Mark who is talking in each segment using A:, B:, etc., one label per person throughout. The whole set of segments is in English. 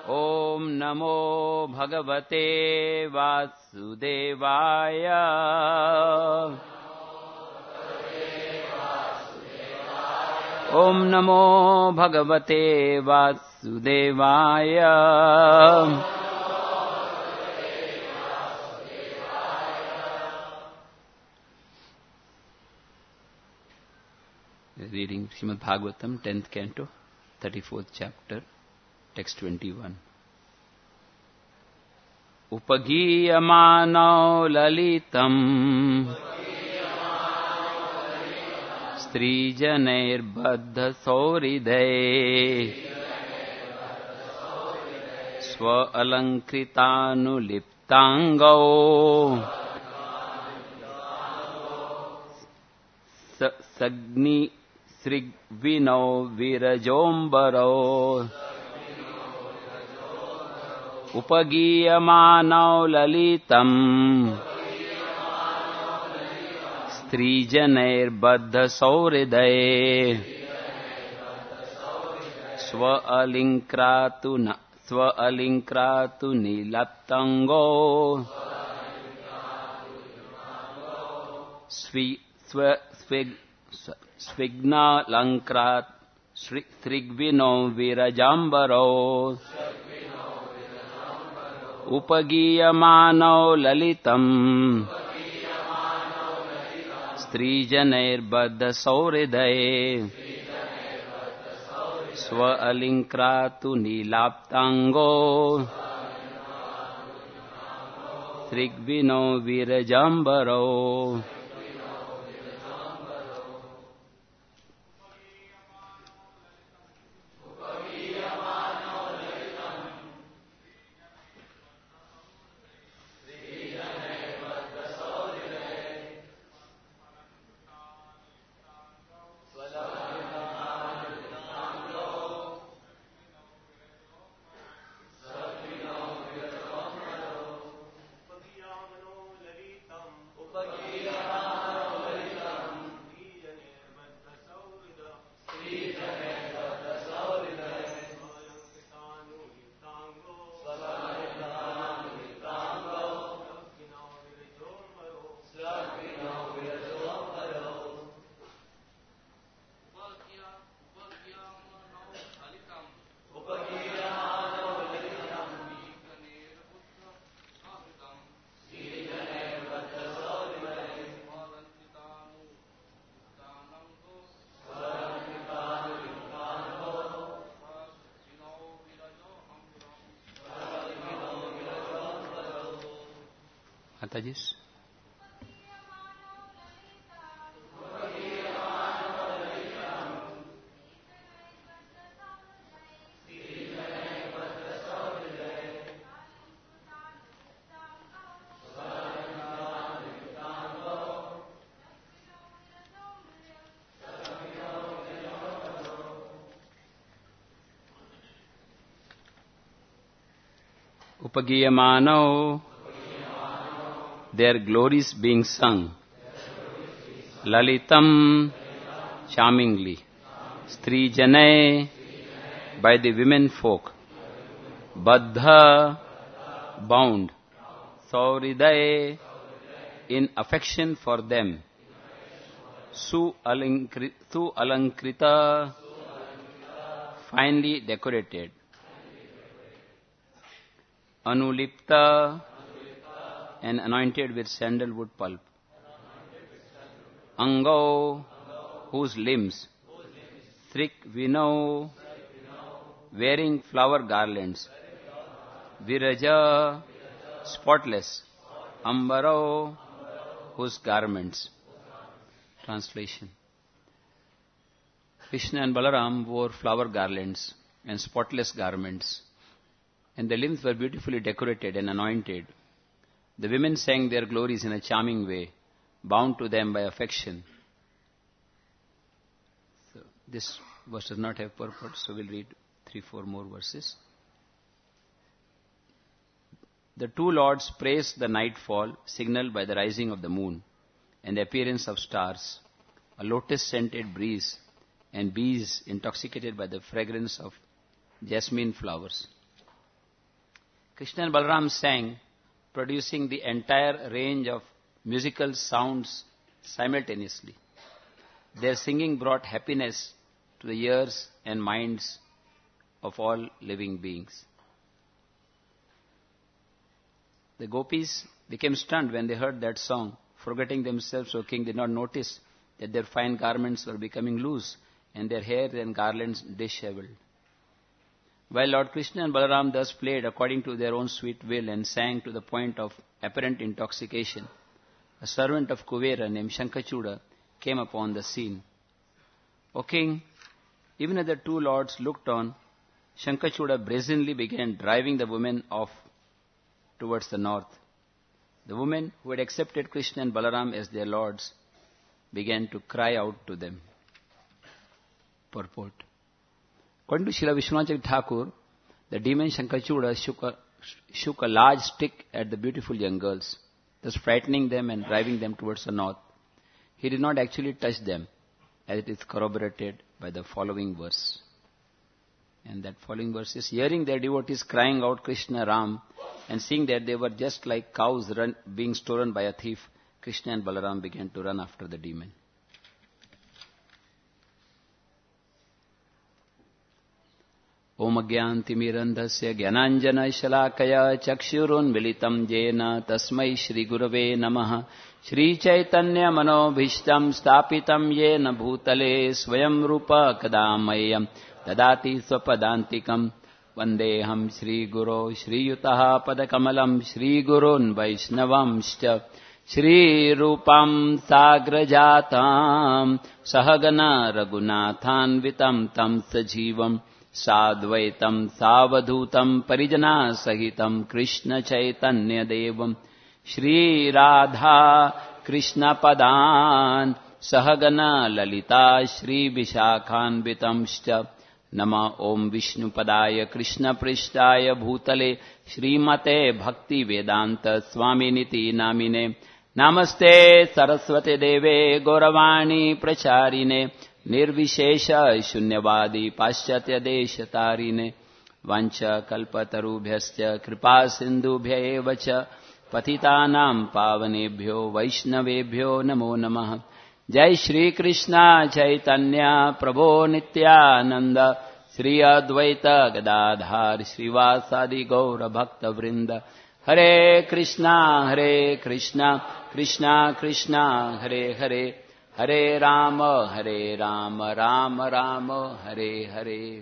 A: ॐ नमो भगवते वासुदेवाय। ॐ नमो भगवते वासुदेवाय। Reading Srimad Bhagavatam, 10th Canto, 34th Chapter, Text 21. Upagiyamano lalitam Strijanair-baddha sauridae Swa-alankritanuliptango Sagni Srigvino Virajombaro Upagiyamano lalitam Strijanair-baddha sauridae Swa-alinkratu nilaptango Svigna lankrat Srigvino Virajambaro Upagiyamano lalitam Strijanair-baddha sauridae Swa-alinkratu nilaptango Srigvino Virajambaro. Matajis. Upagiyamano, their glories being sung. Lalitam, charmingly. Strijane, by the women folk. Baddha, bound. Sauridae, in affection for them. Su-alankrita, finely decorated. Anulipta, and anointed with sandalwood pulp. Ango, whose limbs. Srigvino, wearing flower garlands. Viraja, spotless. Ambaro, whose garments. Translation. Krishna and Balaram wore flower garlands and spotless garments, and their limbs were beautifully decorated and anointed. The women sang their glories in a charming way, bound to them by affection. So this verse does not have purport, so we'll read 3-4 more verses. The two lords praised the nightfall, signaled by the rising of the moon and the appearance of stars, a lotus-scented breeze, and bees intoxicated by the fragrance of jasmine flowers. Krishna and Balaram sang, producing the entire range of musical sounds simultaneously. Their singing brought happiness to the ears and minds of all living beings. The gopis became stunned when they heard that song. Forgetting themselves, O king, did not notice that their fine garments were becoming loose and their hair and garlands disheveled. While Lord Krishna and Balaram thus played according to their own sweet will and sang to the point of apparent intoxication, a servant of Kuvera named Shankachuda came upon the scene. O king, even as the two lords looked on, Shankachuda brazenly began driving the women off towards the north. The women who had accepted Krishna and Balaram as their lords began to cry out to them. Purport. According to Srila Vishwanath Thakur, the demon Shankachuda shook a large stick at the beautiful young girls, thus frightening them and driving them towards the north. He did not actually touch them, as it is corroborated by the following verse. And that following verse is, hearing their devotees crying out Krishna Ram and seeing that they were just like cows being stolen by a thief, Krishna and Balaram began to run after the demon. Om Agyantimirandhasya Gyananjana Shalakaya Chakshurun Militam Jena Tasmai Shri Gurave Namaha Shri Chaitanya Manobhishtam Stapitam Yena Bhutale Swayam Rupa Kadamayam Dadati Swapadantikam Vandeham Shri Guru Shri Yutaha Padakamalam Shri Gurun Vaishnavamscha Shri Rupam Sagrajatam Sahagana Raghunathan Vitam Tam Sajivam Sadvaitam Savadhutam Parijana Sahitam Krishna Chaitanya Devam Shri Radha Krishna Padan Sahagana Lalita Shri Vishakhan Vitamshcha Nama Om Vishnu Padaya Krishna Prishtaya Bhutale Shri Mate Bhakti Vedanta Swaminiti Namine Namaste Saraswate Deve Gauravani Pracharine Nirvishesha Shunyavadi Paschatya Deshatarine Vancha Kalpatarubhyasya Kripa Sindhubhya Evacha Patitanam Pavanebhyo Vaishnavebhyo Namo Namaha Jai Shri Krishna Chaitanya Prabhu Nityananda Shri Advaita Gadadhar Srivasadi Gaura Bhakta Vrinda Hare Krishna Krishna Krishna Hare Hare Hare Rama Rama Rama Hare Hare.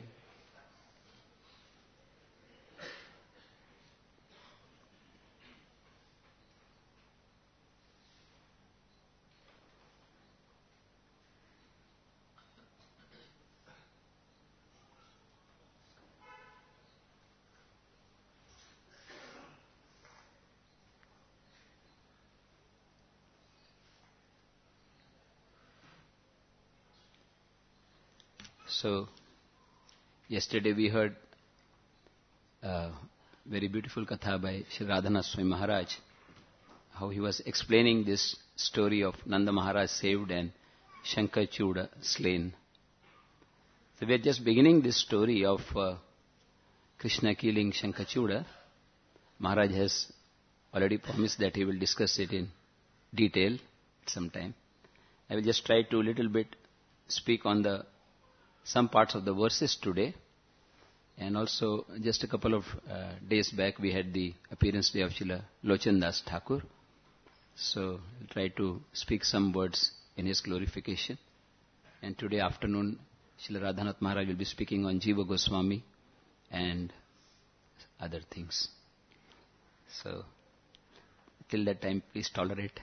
A: So, yesterday we heard a very beautiful katha by Sri Radhanath Swami Maharaj, how he was explaining this story of Nanda Maharaj saved and Shankachuda slain. So we are just beginning this story of Krishna killing Shankachuda. Maharaj has already promised that he will discuss it in detail sometime. I will just try to little bit speak on some parts of the verses today, and also just a couple of days back we had the appearance day of Srila Lochan Das Thakur. So I'll try to speak some words in his glorification. And today afternoon Srila Radhanath Maharaj will be speaking on Jiva Goswami and other things. So till that time please tolerate.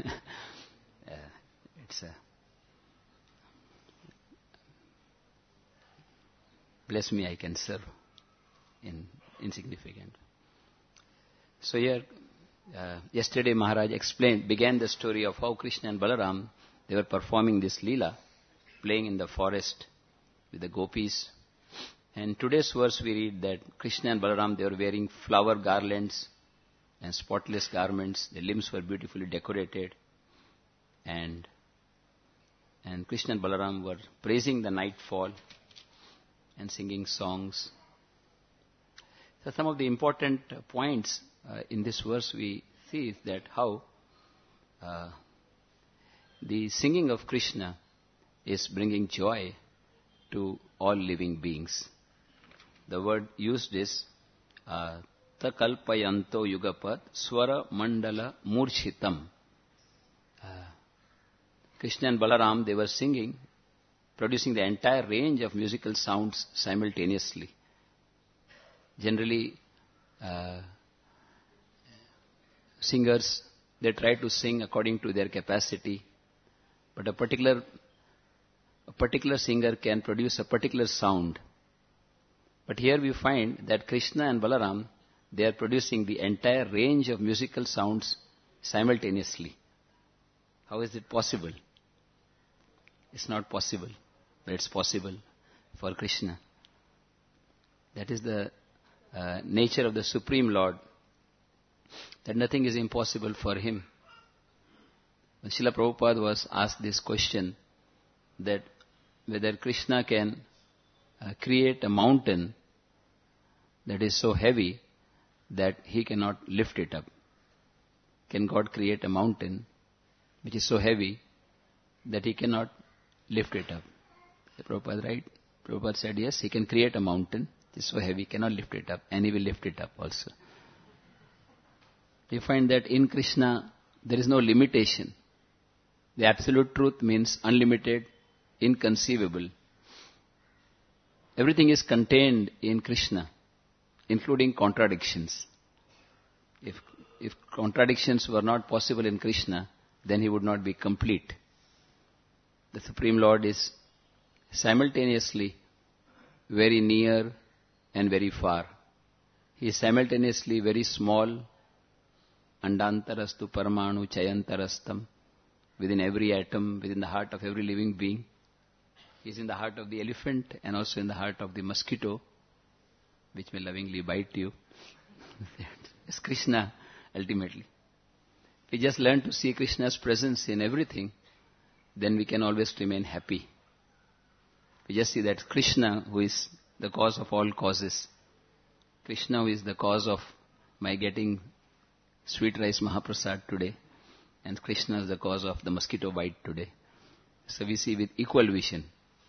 A: It's a bless me, I can serve in insignificant. So here, yesterday Maharaj began the story of how Krishna and Balaram, they were performing this Leela, playing in the forest with the gopis. And today's verse we read that Krishna and Balaram, they were wearing flower garlands and spotless garments. Their limbs were beautifully decorated. And Krishna and Balaram were praising the nightfall and singing songs. So some of the important points in this verse we see is that how the singing of Krishna is bringing joy to all living beings. The word used is takalpayanto yugapat swara mandala murchitam. Krishna and Balaram, they were singing, producing the entire range of musical sounds simultaneously. Generally, singers, they try to sing according to their capacity, but a particular singer can produce a particular sound. But here we find that Krishna and Balaram, they are producing the entire range of musical sounds simultaneously. How is it possible? It's not possible, but it's possible for Krishna. That is the nature of the Supreme Lord, that nothing is impossible for Him. When Srila Prabhupada was asked this question, that whether Krishna can create a mountain that is so heavy that He cannot lift it up. Can God create a mountain which is so heavy that He cannot lift it up? Is Prabhupada right? Prabhupada said, yes, He can create a mountain which is so heavy, cannot lift it up, and He will lift it up also. You find that in Krishna there is no limitation. The absolute truth means unlimited, inconceivable. Everything is contained in Krishna, including contradictions. If contradictions were not possible in Krishna, then He would not be complete. The Supreme Lord is simultaneously very near and very far. He is simultaneously very small, andantarastu paramanu chayantarastam, within every atom, within the heart of every living being. He is in the heart of the elephant and also in the heart of the mosquito, which may lovingly bite you. It's Krishna, ultimately. If we just learn to see Krishna's presence in everything, then we can always remain happy. We just see that Krishna, who is the cause of all causes, Krishna, who is the cause of my getting sweet rice Mahaprasad today, and Krishna is the cause of the mosquito bite today. So we see with equal vision.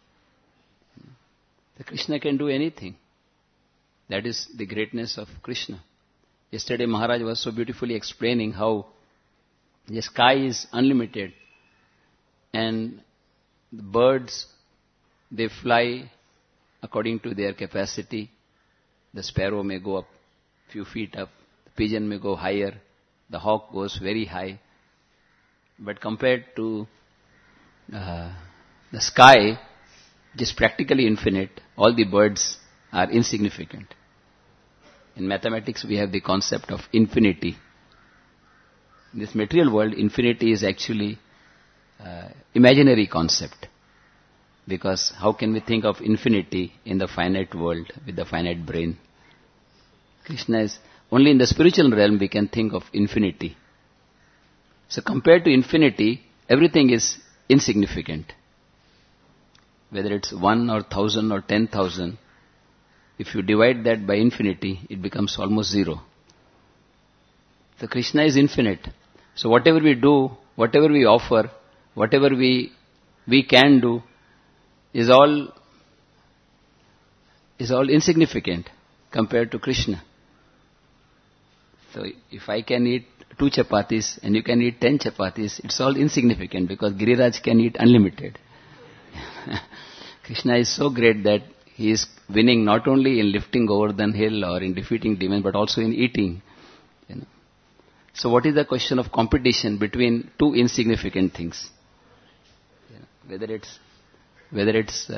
A: The Krishna can do anything. That is the greatness of Krishna. Yesterday Maharaj was so beautifully explaining how the sky is unlimited and the birds, they fly according to their capacity. The sparrow may go up few feet up, the pigeon may go higher, the hawk goes very high. But compared to the sky, which is practically infinite, all the birds are insignificant. In mathematics, we have the concept of infinity. In this material world, infinity is actually imaginary concept. Because how can we think of infinity in the finite world with the finite brain? Krishna is, only in the spiritual realm we can think of infinity. So compared to infinity, everything is insignificant. Whether it's 1 or 1,000 or 10,000, if you divide that by infinity, it becomes almost zero. So Krishna is infinite. So whatever we do, whatever we offer, whatever we can do, is all insignificant compared to Krishna. So if I can eat 2 chapatis and you can eat 10 chapatis, it's all insignificant because Giriraj can eat unlimited. Krishna is so great that He is winning not only in lifting Govardhan hill or in defeating demons, but also in eating. So what is the question of competition between two insignificant things? Whether it's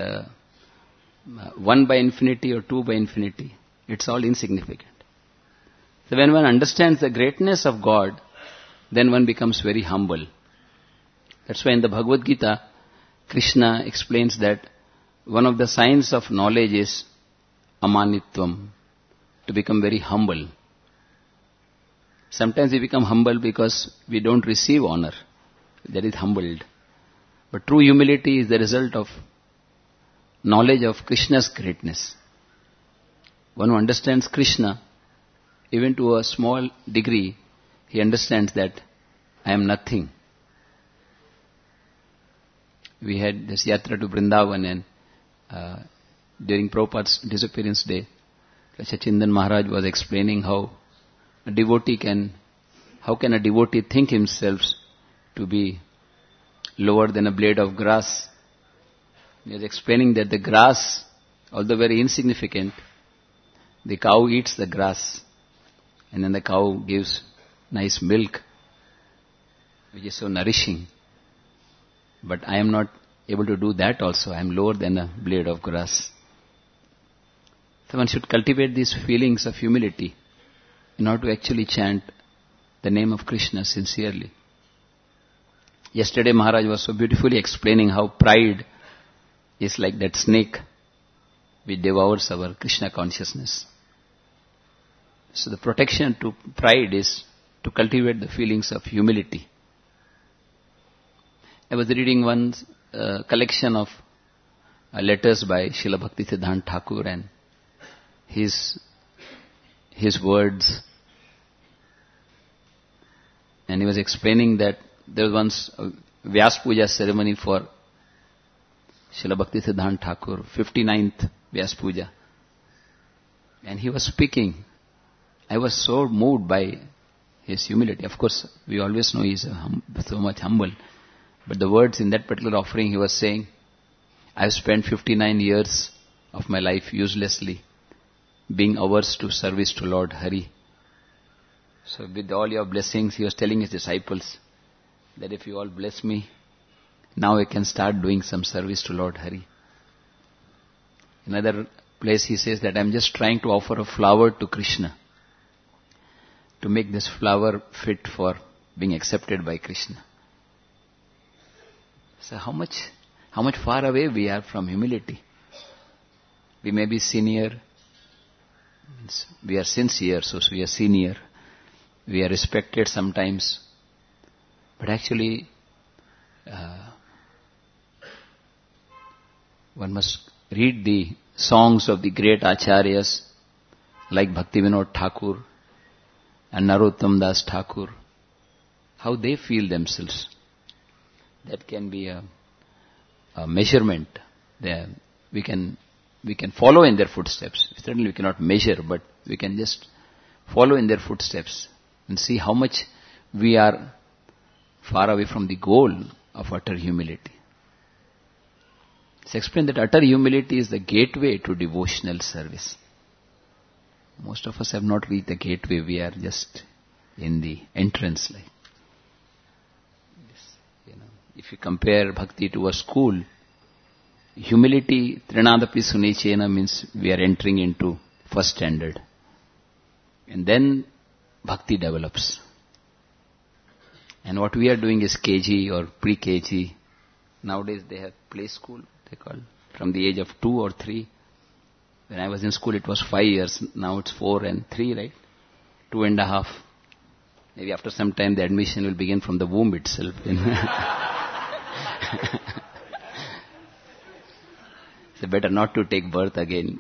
A: 1 by infinity or 2 by infinity, it's all insignificant. So when one understands the greatness of God, then one becomes very humble. That's why in the Bhagavad Gita, Krishna explains that one of the signs of knowledge is amanitvam, to become very humble. Sometimes we become humble because we don't receive honor. That is humbled. But true humility is the result of knowledge of Krishna's greatness. One who understands Krishna, even to a small degree, he understands that I am nothing. We had this yatra to Vrindavan, and during Prabhupada's disappearance day, Sachindan Maharaj was explaining how can a devotee think himself to be lower than a blade of grass. He was explaining that the grass, although very insignificant, the cow eats the grass, and then the cow gives nice milk, which is so nourishing. But I am not able to do that also. I am lower than a blade of grass. So one should cultivate these feelings of humility in order to actually chant the name of Krishna sincerely. Yesterday Maharaj was so beautifully explaining how pride is like that snake which devours our Krishna consciousness. So the protection to pride is to cultivate the feelings of humility. I was reading one collection of letters by Srila Bhaktisiddhanta Thakur, and his words. And he was explaining that there was once a Vyas Puja ceremony for Srila Bhaktisiddhanta Thakur, 59th Vyas Puja. And he was speaking. I was so moved by his humility. Of course, we always know he is so much humble. But the words in that particular offering, he was saying, I have spent 59 years of my life uselessly, being averse to service to Lord Hari. So with all your blessings, he was telling his disciples that if you all bless me, now I can start doing some service to Lord Hari. Another place he says that I'm just trying to offer a flower to Krishna, to make this flower fit for being accepted by Krishna. So how much far away we are from humility. We may be senior, we are sincere, so we are senior. We are respected sometimes. But actually, one must read the songs of the great acharyas like Bhaktivinoda Thakur and Narottam Das Thakur, how they feel themselves. That can be a measurement. We can follow in their footsteps. Certainly we cannot measure, but we can just follow in their footsteps and see how much we are far away from the goal of utter humility. It's explained that utter humility is the gateway to devotional service. Most of us have not reached the gateway. We are just in the entrance line. If you compare bhakti to a school, humility, trinadapi sunechena, means we are entering into first standard. And then bhakti develops. And what we are doing is KG or pre-KG. Nowadays they have play school, they call, from the age of 2 or 3. When I was in school it was 5 years, now it's 4 and 3, right? 2.5. Maybe after some time the admission will begin from the womb itself. So better not to take birth again.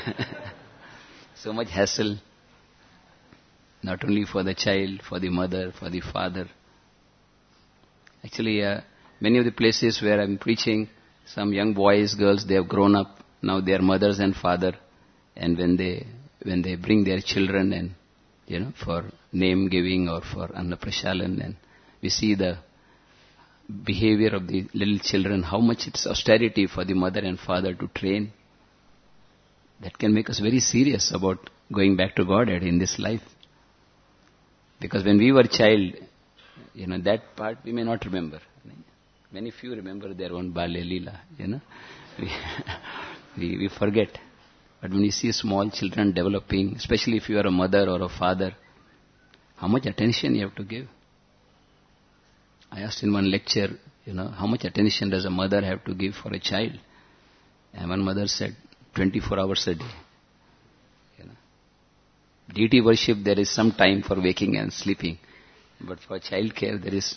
A: So much hassle, not only for the child, for the mother, for the father. Actually, many of the places where I'm preaching, some young boys, girls, they have grown up. Now they are mothers and father. And when they bring their children and, for name giving or for Annaprashalan, and we see the behavior of the little children, how much it's austerity for the mother and father to train. That can make us very serious about going back to Godhead in this life. Because when we were child, that part we may not remember. Many few remember their own Balya Leela, we forget. But when you see small children developing, especially if you are a mother or a father, how much attention you have to give. I asked in one lecture, how much attention does a mother have to give for a child? And one mother said, 24 hours a day. Deity worship, there is some time for waking and sleeping. But for child care, there is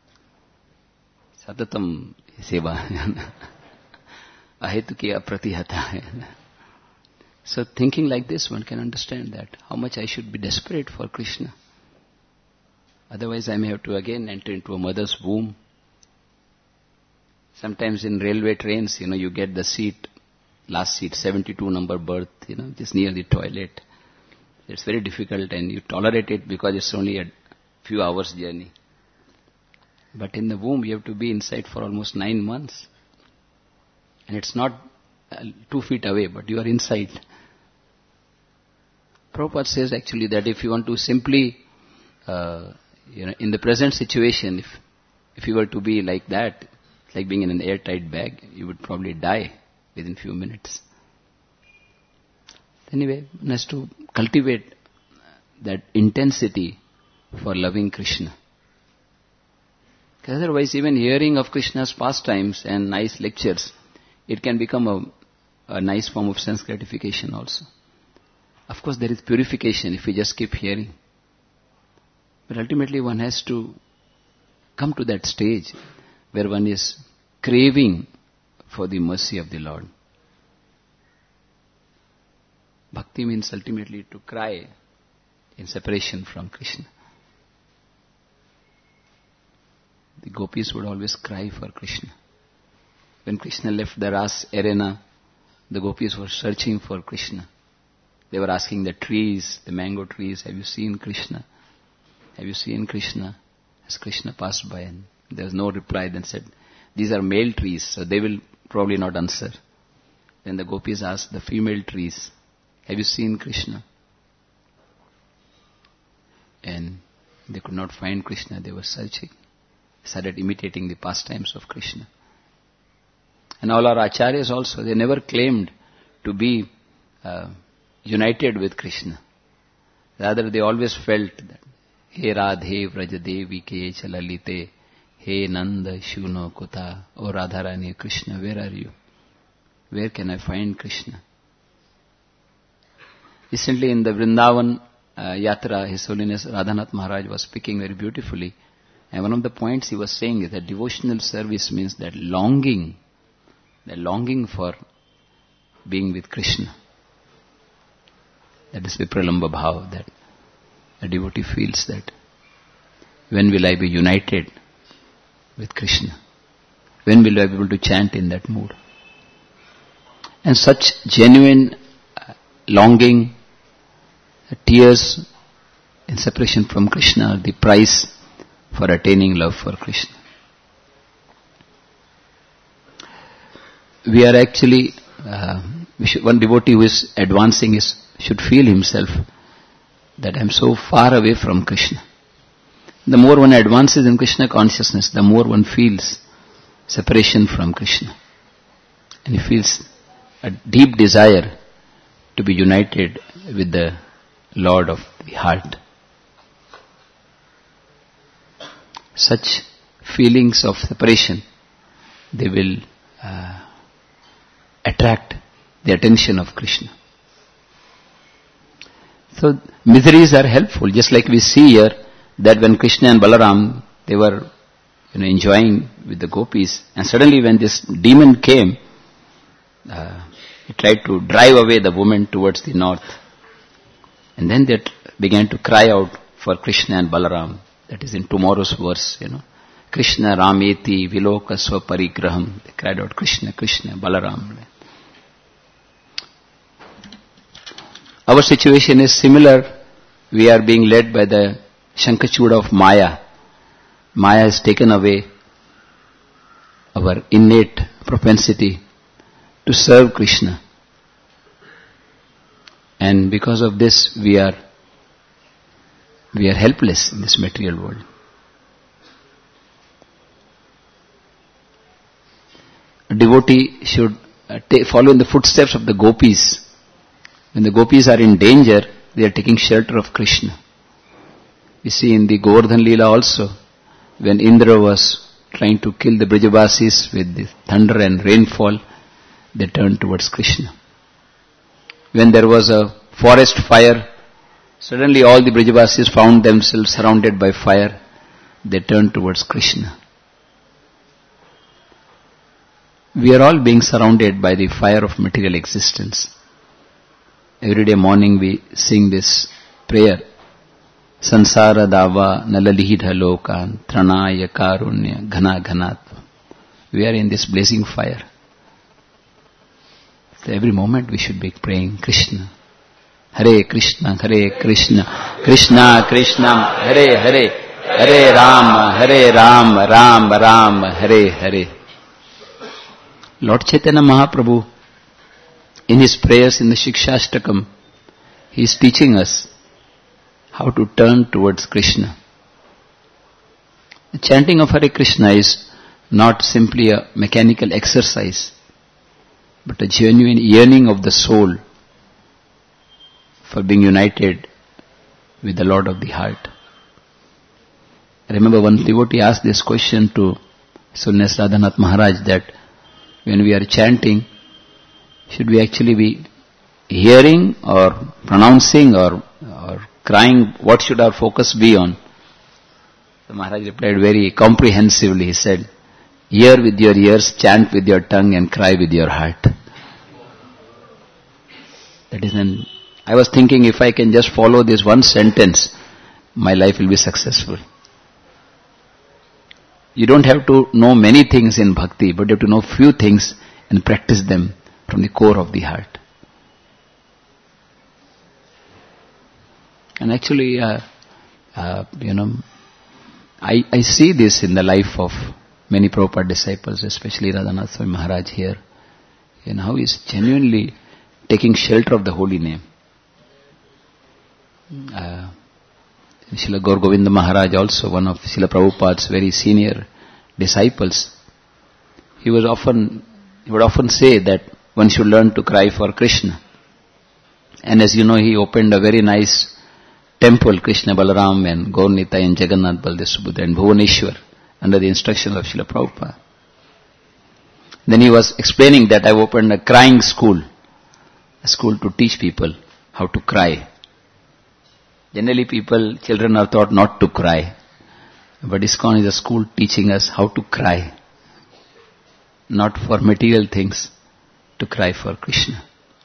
A: satatam seva. Ahetuki apratihata. So thinking like this, one can understand that how much I should be desperate for Krishna. Otherwise I may have to again enter into a mother's womb. Sometimes in railway trains, you get the seat, last seat, 72 number berth, just near the toilet. It's very difficult and you tolerate it because it's only a few hours journey. But in the womb you have to be inside for almost 9 months. And it's not 2 feet away, but you are inside. Prabhupada says actually that if you want to simply, in the present situation, if you were to be like that, like being in an airtight bag, you would probably die within few minutes. Anyway, one has to cultivate that intensity for loving Krishna. Because otherwise, even hearing of Krishna's pastimes and nice lectures, it can become a nice form of sense gratification also. Of course, there is purification if we just keep hearing. But ultimately, one has to come to that stage where one is craving for the mercy of the Lord. Bhakti means ultimately to cry in separation from Krishna. The gopis would always cry for Krishna. When Krishna left the Ras arena, the gopis were searching for Krishna. They were asking the trees, the mango trees, have you seen Krishna? Have you seen Krishna? As Krishna passed by, and there was no reply. Then said, these are male trees, so they will probably not answer. Then the gopis asked the female trees, have you seen Krishna? And they could not find Krishna. They were searching. Started imitating the pastimes of Krishna. And all our acharyas also, they never claimed to be united with Krishna. Rather, they always felt that, He Radhe Vrajadevi Ke Chalalite, He Nanda Shuno Kuta, O Radharani, Krishna, where are you? Where can I find Krishna? Recently in the Vrindavan Yatra, His Holiness Radhanath Maharaj was speaking very beautifully. And one of the points he was saying is that devotional service means that longing for being with Krishna. That is Vipralamba Bhav, that a devotee feels that when will I be united with Krishna? When will I be able to chant in that mood? And such genuine longing, tears in separation from Krishna are the price for attaining love for Krishna. We are actually, one devotee who is advancing should feel himself that I am so far away from Krishna. The more one advances in Krishna consciousness, the more one feels separation from Krishna. And he feels a deep desire to be united with the Lord of the heart. Such feelings of separation, they will attract the attention of Krishna. So miseries are helpful, just like we see here that when Krishna and Balaram, they were enjoying with the gopis, and suddenly when this demon came, he tried to drive away the woman towards the north. And then they began to cry out for Krishna and Balaram. That is in tomorrow's verse, Krishna Rameti Viloka Swaparigraham. They cried out, Krishna, Krishna, Balaram. Our situation is similar. We are being led by the Shankachuda of Maya. Maya has taken away our innate propensity to serve Krishna. And because of this, we are helpless in this material world. A devotee should follow in the footsteps of the gopis. When the gopis are in danger, they are taking shelter of Krishna. We see in the Govardhan Leela also, when Indra was trying to kill the Brijabasis with the thunder and rainfall, they turned towards Krishna. When there was a forest fire, suddenly all the Brijabasis found themselves surrounded by fire. They turned towards Krishna. We are all being surrounded by the fire of material existence. every day morning we sing this prayer. Sansara dava nalalihidha lokan tranaya karunya ghana ghanatva. We are in this blazing fire. So every moment we should be praying Krishna. Hare Krishna, Krishna Krishna, Hare Hare, Hare Ram, Ram Ram, Hare Hare. Lord Chaitanya Mahaprabhu, in his prayers in the Shikshashtakam, he is teaching us how to turn towards Krishna. The chanting of Hare Krishna is not simply a mechanical exercise, but a genuine yearning of the soul for being united with the Lord of the heart. I remember one devotee asked this question to Sulnes Radhanath Maharaj, that when we are chanting, should we actually be hearing or pronouncing or crying? What should our focus be on? So Maharaj replied very comprehensively. He said, hear with your ears, chant with your tongue, and cry with your heart. That is I was thinking, if I can just follow this one sentence, my life will be successful. You don't have to know many things in bhakti, but you have to know few things and practice them from the core of the heart. And actually, I see this in the life of many Prabhupada disciples, especially Radhanath Swami Maharaj here, and how he is genuinely taking shelter of the holy name. Srila Gaur Govinda Maharaj, also one of Srila Prabhupada's very senior disciples, he would often say that one should learn to cry for Krishna. And as you know, he opened a very nice temple, Krishna Balaram and Gaur Nitai and Jagannath Baldev Subhadra and Bhuvaneshwar, under the instructions of Srila Prabhupada. Then he was explaining that I've opened a crying school, a school to teach people how to cry. Generally children are taught not to cry. But ISKCON is a school teaching us how to cry. Not for material things, to cry for Krishna.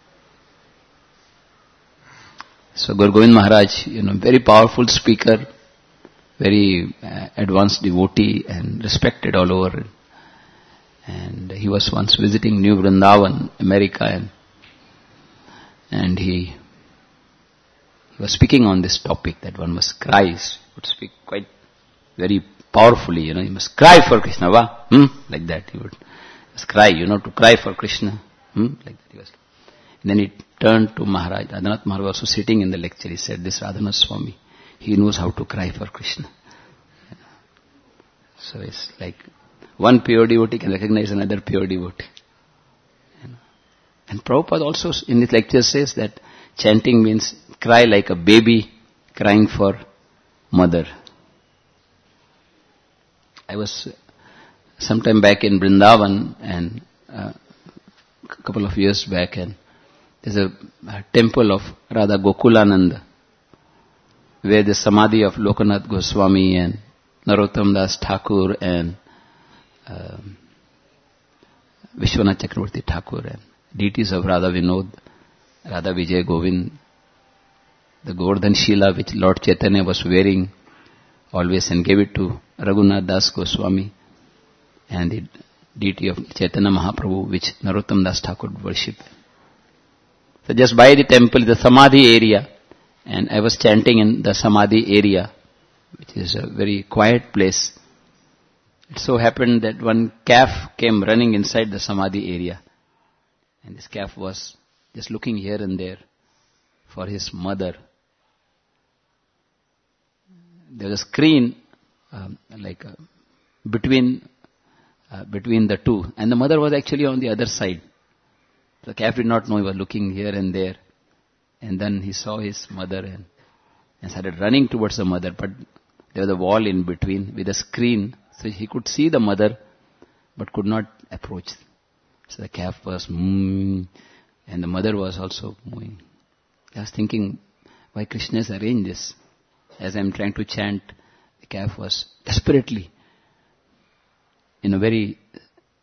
A: So Gaur Govind Maharaj, very powerful speaker, very advanced devotee and respected all over. And he was once visiting New Vrindavan, America, and he was speaking on this topic that one must cry. He would speak quite very powerfully, you must cry for Krishna, like that he would just cry, to cry for Krishna, like that he was. And then he turned to Maharaj. Radhanath Maharaj was also sitting in the lecture. He said, this Radhanath Swami, he knows how to cry for Krishna. So it's like one pure devotee can recognize another pure devotee. And Prabhupada also in his lecture says that chanting means cry like a baby crying for mother. I was sometime back in Vrindavan and a couple of years back, and there's a temple of Radha Gokulananda where the samadhi of Lokanath Goswami and Narottam Das Thakur and Vishwanath Chakravarti Thakur and deities of Radha Vinod, Radha Vijay Govind, the Govardhan Shila which Lord Chaitanya was wearing always and gave it to Raghunath Das Goswami, and the deity of Chaitanya Mahaprabhu which Narottam Das Thakur would worship. So just by the temple, the Samadhi area, and I was chanting in the Samadhi area, which is a very quiet place. It so happened that one calf came running inside the Samadhi area, and this calf was just looking here and there for his mother. There was a screen between the two, and the mother was actually on the other side. The calf did not know, he was looking here and there, and then he saw his mother and started running towards the mother, but there was a wall in between with a screen, so he could see the mother but could not approach. So the calf was moving and the mother was also moving. I was thinking, why Krishna has arranged this? As I am trying to chant, the calf was desperately in a very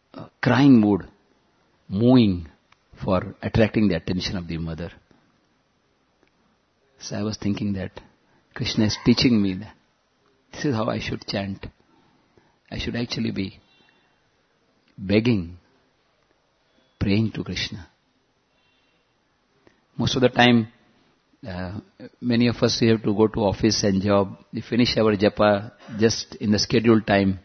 A: crying mood, moving for attracting the attention of the mother. So I was thinking that Krishna is teaching me that this is how I should chant. I should actually be begging, praying to Krishna. Most of the time, many of us, we have to go to office and job. We finish our japa just in the scheduled time.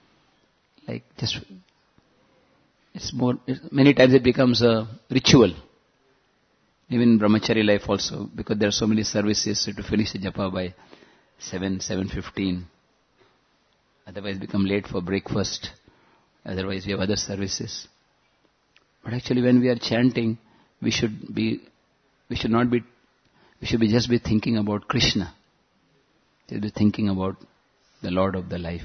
A: Many times it becomes a ritual. Even in brahmachari life also, because there are so many services, so to finish the japa by 7:15. Otherwise become late for breakfast. Otherwise we have other services. But actually when we are chanting, we should be just be thinking about Krishna. We should be thinking about the Lord of the life.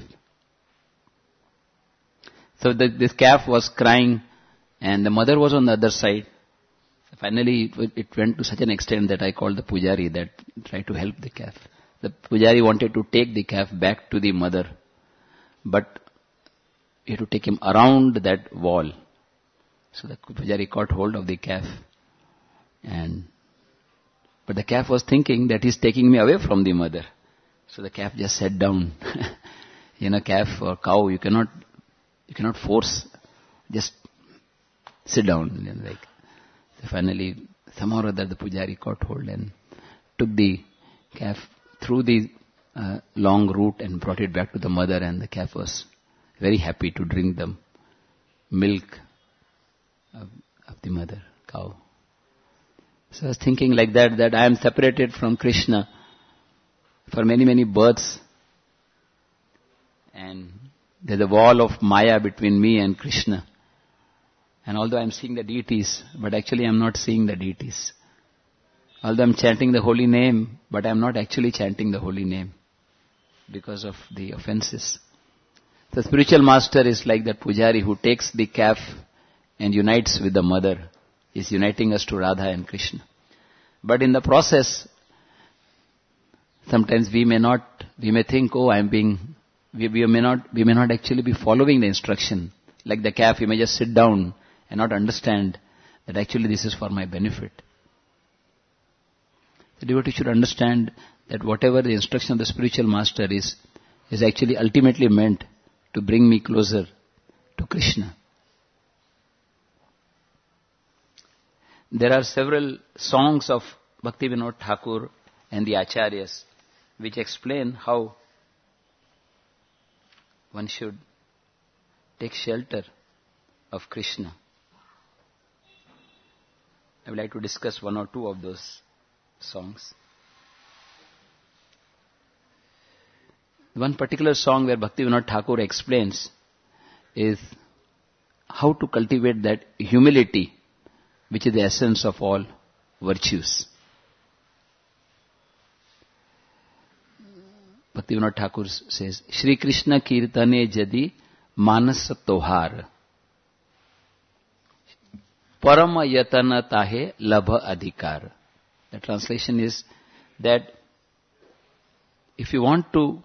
A: So this calf was crying and the mother was on the other side. Finally it went to such an extent that I called the pujari that tried to help the calf. The pujari wanted to take the calf back to the mother, but he had to take him around that wall. So the pujari caught hold of the calf, but the calf was thinking that he's taking me away from the mother. So the calf just sat down. Calf or cow, you cannot force, just sit down. So finally, somehow or other the pujari caught hold and took the calf through the long route and brought it back to the mother, and the calf was very happy to drink the milk of the mother cow. So I was thinking like that I am separated from Krishna for many, many births, and there's a wall of Maya between me and Krishna. And although I am seeing the deities, but actually I am not seeing the deities. Although I am chanting the holy name, but I am not actually chanting the holy name because of the offenses. The spiritual master is like that pujari who takes the calf and unites with the mother. Is uniting us to Radha and Krishna. But in the process, sometimes we may think, we may not actually be following the instruction. Like the calf, we may just sit down and not understand that actually this is for my benefit. The devotee should understand that whatever the instruction of the spiritual master is actually ultimately meant to bring me closer to Krishna. There are several songs of Bhaktivinoda Thakur and the Acharyas which explain how one should take shelter of Krishna. I would like to discuss one or two of those songs. One particular song where Bhaktivinoda Thakur explains is how to cultivate that humility which is the essence of all virtues. Bhaktivinoda Thakur says, Shri Krishna Kirtane Jadi Manas Tohar Parama Yatana Tahe Labha Adhikar. The translation is that if you want to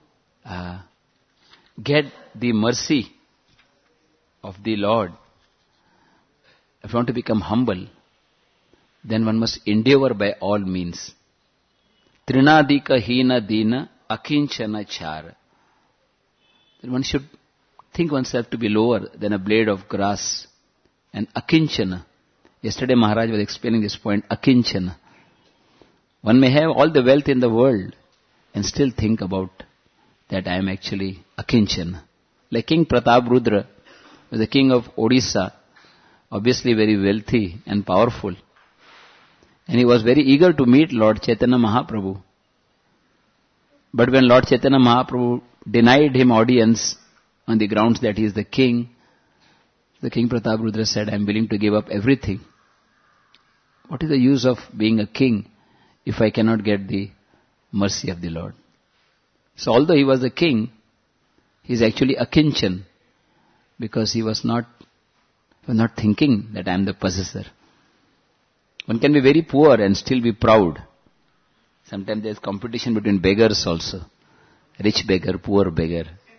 A: get the mercy of the Lord, if you want to become humble, then one must endeavor by all means. Trinadika hina dina akinchana char. Then one should think oneself to be lower than a blade of grass. And akinchana. Yesterday Maharaj was explaining this point, akinchana. One may have all the wealth in the world and still think about that I am actually akinchana. Like King Prataparudra was the king of Odisha, obviously very wealthy and powerful. And he was very eager to meet Lord Chaitanya Mahaprabhu. But when Lord Chaitanya Mahaprabhu denied him audience on the grounds that he is the king, the King Prataparudra said, I am willing to give up everything. What is the use of being a king if I cannot get the mercy of the Lord? So although he was the king, he is actually akinchan, because he was not thinking that I am the possessor. One can be very poor and still be proud. Sometimes there is competition between beggars also. Rich beggar, poor beggar.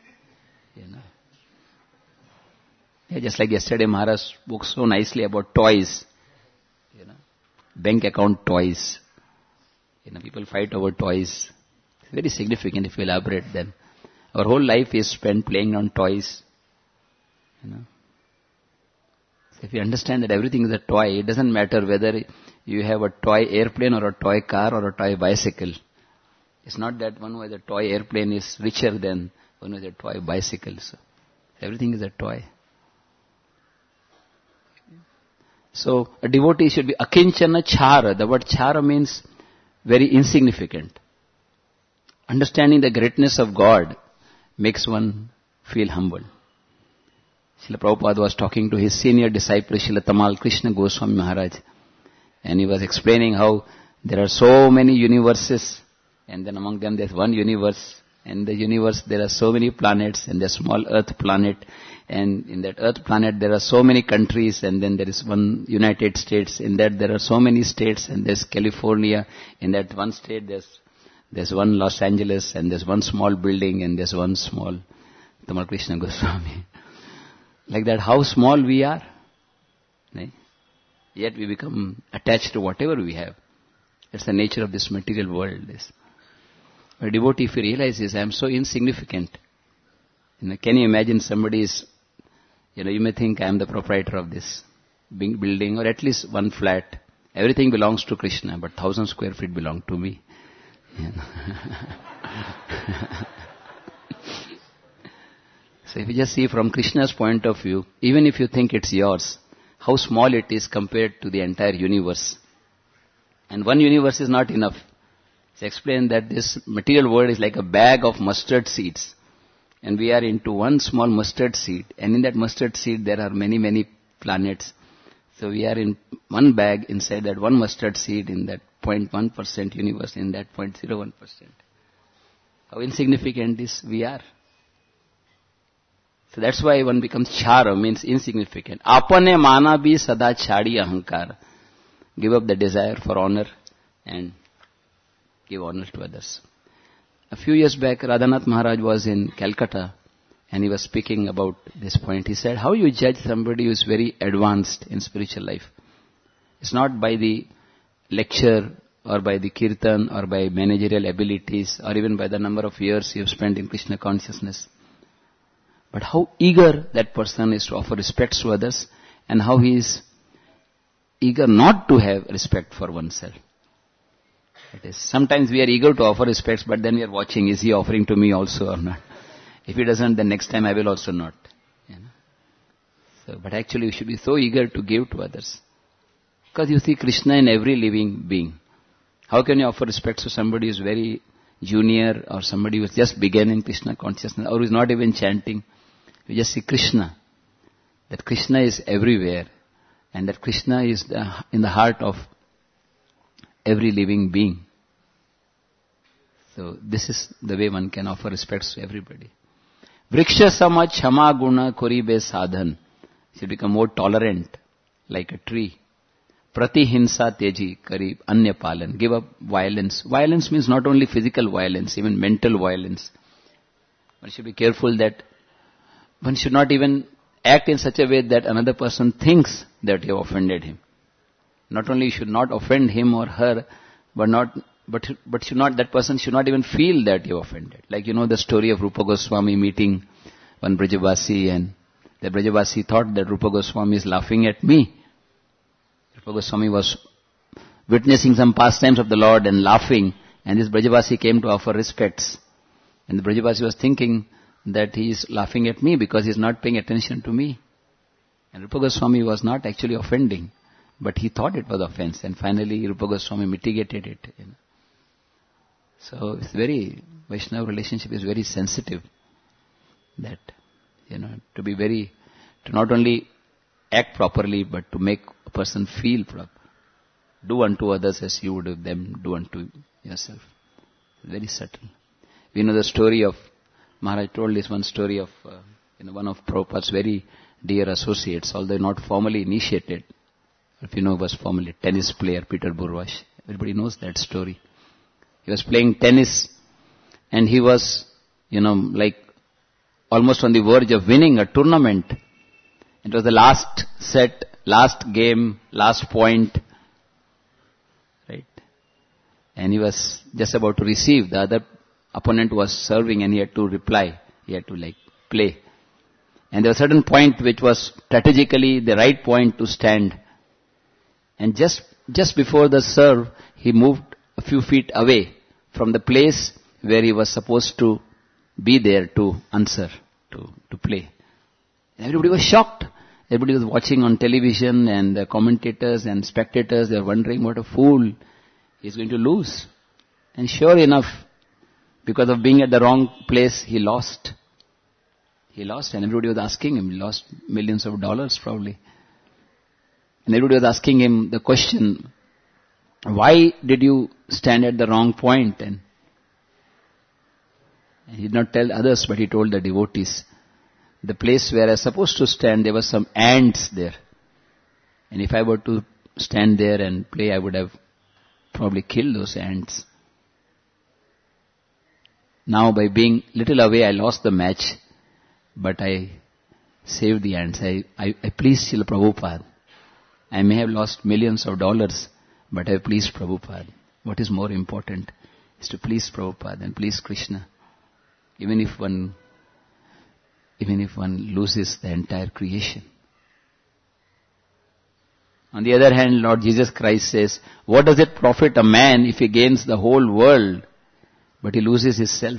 A: Yeah, just like yesterday Maharaj spoke so nicely about toys. Bank account toys. People fight over toys. It's very significant if you elaborate them. Our whole life is spent playing on toys. So if you understand that everything is a toy, it doesn't matter whether you have a toy airplane or a toy car or a toy bicycle. It's not that one who has a toy airplane is richer than one who has a toy bicycle. So everything is a toy. So a devotee should be akinchana chara. The word chara means very insignificant. Understanding the greatness of God makes one feel humble. Srila Prabhupada was talking to his senior disciple, Srila Tamal Krishna Goswami Maharaj, and he was explaining how there are so many universes, and then among them there's one universe, and in the universe there are so many planets, and there's small earth planet, and in that earth planet there are so many countries, and then there is one United States, in that there are so many states, and there's California, in that one state there's one Los Angeles, and there's one small building, and there's one small Tamal Krishna Goswami. Like that, how small we are. Yet we become attached to whatever we have. That's the nature of this material world. A devotee, if he realizes, I am so insignificant. Can you imagine somebody is, you may think I am the proprietor of this building, or at least one flat. Everything belongs to Krishna, but 1,000 square feet belong to me. So if you just see from Krishna's point of view, even if you think it's yours, how small it is compared to the entire universe. And one universe is not enough. It's explained that this material world is like a bag of mustard seeds. And we are into one small mustard seed. And in that mustard seed there are many, many planets. So we are in one bag inside that one mustard seed in that 0.1% universe, in that 0.01%. How insignificant is we are. So that's why one becomes chara, means insignificant. Apane mana bhi sada chadi ahankar. Give up the desire for honor and give honor to others. A few years back, Radhanath Maharaj was in Calcutta and he was speaking about this point. He said, how you judge somebody who is very advanced in spiritual life? It's not by the lecture or by the kirtan or by managerial abilities or even by the number of years you have spent in Krishna consciousness. But how eager that person is to offer respects to others and how he is eager not to have respect for oneself. It is. Sometimes we are eager to offer respects, but then we are watching, is he offering to me also or not? If he doesn't, then next time I will also not. So, but actually we should be so eager to give to others. Because you see Krishna in every living being. How can you offer respects to somebody who is very junior or somebody who is just beginning Krishna consciousness or who is not even chanting? You just see Krishna. That Krishna is everywhere. And that Krishna is in the heart of every living being. So this is the way one can offer respects to everybody. Vriksha sama chhama guna koribe sadhan. Should become more tolerant, like a tree. Prati hinsa teji kari anya palan. Give up violence. Violence means not only physical violence, even mental violence. One should be careful that one should not even act in such a way that another person thinks that you have offended him. Not only you should not offend him or her, but should not, that person should not even feel that you offended. Like the story of Rupa Goswami meeting one Brajavasi, and the Brajavasi thought that Rupa Goswami is laughing at me. Rupa Goswami was witnessing some pastimes of the Lord and laughing, and this Brajavasi came to offer respects. And the Brajavasi was thinking that he is laughing at me because he is not paying attention to me. And Rupa Goswami was not actually offending, but he thought it was offense, and finally Rupa Goswami mitigated it. So it's Vaishnava relationship is very sensitive. That, to not only act properly, but to make a person feel proper. Do unto others as you would have them do unto yourself. Very subtle. We know the story of, Maharaj told this one story of, one of Prabhupada's very dear associates, although not formally initiated. If you know, was formerly tennis player Peter Burwash. Everybody knows that story. He was playing tennis and he was, like almost on the verge of winning a tournament. It was the last set, last game, last point. Right? and he was just about to receive. The other opponent was serving and he had to reply. He had to play. And there was a certain point which was strategically the right point to stand. And just before the serve, he moved a few feet away from the place where he was supposed to be there to answer, to play. And everybody was shocked. Everybody was watching on television, and the commentators and spectators, they were wondering, what a fool, he's going to lose. And sure enough, because of being at the wrong place, he lost. He lost, and everybody was asking him. He lost millions of dollars probably. And everybody was asking him the question, why did you stand at the wrong point? And he did not tell others, but he told the devotees. The place where I was supposed to stand, there were some ants there. And if I were to stand there and play, I would have probably killed those ants. Now by being little away, I lost the match, but I saved the ants. I pleased Srila Prabhupada. I may have lost millions of dollars, but I pleased Prabhupada. What is more important is to please Prabhupada and please Krishna. Even if one loses the entire creation. On the other hand, Lord Jesus Christ says, what does it profit a man if he gains the whole world, but he loses his self?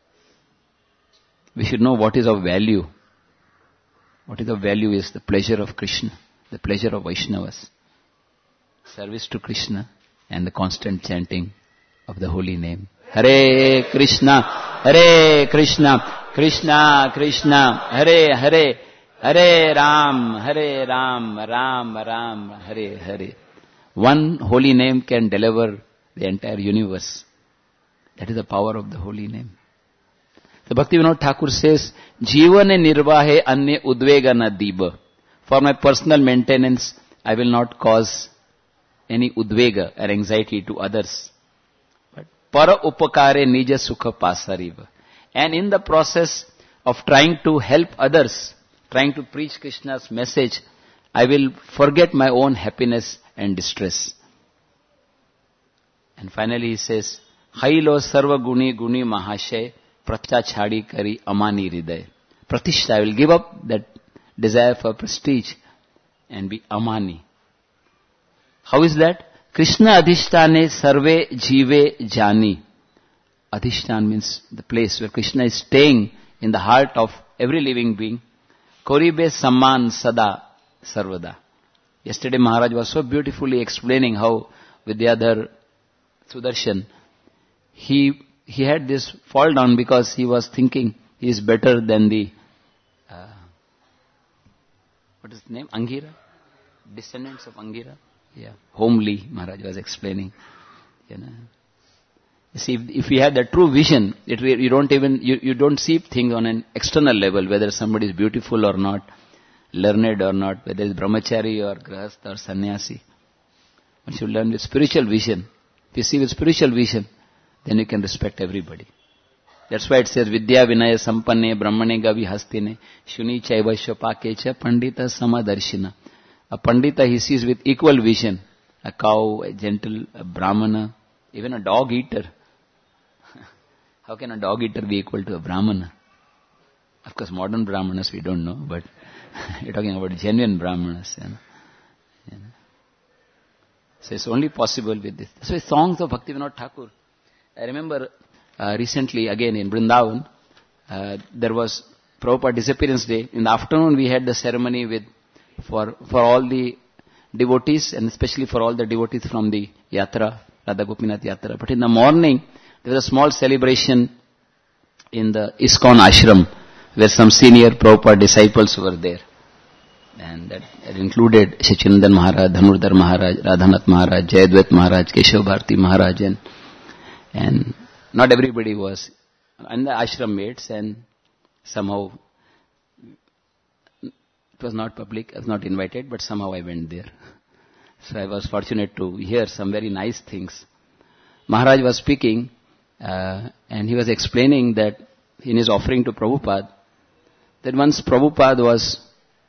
A: We should know what is of value. What is of value is the pleasure of Krishna, the pleasure of Vaishnavas, service to Krishna, and the constant chanting of the holy name. Hare Krishna, Krishna Krishna, Hare Hare, Hare Ram, Ram Ram, Hare Hare. One holy name can deliver the entire universe. That is the power of the holy name. So Bhaktivinoda Thakur says, Jivane nirvahe anye udvega na diba. For my personal maintenance, I will not cause any udvega or anxiety to others. But para upakare nija sukha pasariva. And in the process of trying to help others, trying to preach Krishna's message, I will forget my own happiness and distress. And finally he says, Hailo sarva guni guni mahashay pratya chhadi kari amani hriday. Pratishta, I will give up that desire for prestige and be amani. How is that? Krishna adhishtane sarve jive jani. Adhishtan means the place where Krishna is staying in the heart of every living being. Koribe samman sada sarvada. Yesterday Maharaj was so beautifully explaining how Vidyadhar Sudarshan, he had this fall down because he was thinking he is better than the, what is the name? Angira? Descendants of Angira? Yeah. Homely, Maharaj was explaining. You know. See, if we have that true vision, you don't see things on an external level, whether somebody is beautiful or not, learned or not, whether it's brahmachari or grahastha or sannyasi. One should learn with spiritual vision. If you see with spiritual vision, then you can respect everybody. That's why it says, Vidya Vinaya Sampanne Brahmane Gavi Hastine Shuni Chaiva Shvapakecha Pandita Samadarshina. A Pandita he sees with equal vision. A cow, a gentle, a Brahmana, even a dog eater. How can a dog eater be equal to a Brahmana? Of course, modern Brahmanas we don't know, but you're talking about genuine Brahmanas. You know. So it's only possible with this. So songs of Bhaktivinoda Thakur. I remember recently again in Vrindavan, there was Prabhupada Disappearance Day. In the afternoon we had the ceremony for all the devotees and especially for all the devotees from the Yatra, Radha Gopinath Yatra. But in the morning, there was a small celebration in the ISKCON ashram where some senior Prabhupada disciples were there. And that included Shachinandan Maharaj, Dhanurdhar Maharaj, Radhanath Maharaj, Jayadvaita Maharaj, Keshav Bharati Maharaj, and not everybody was in the ashram mates, and somehow it was not public, I was not invited, but somehow I went there. So I was fortunate to hear some very nice things. Maharaj was speaking and he was explaining that in his offering to Prabhupada, that once Prabhupada was,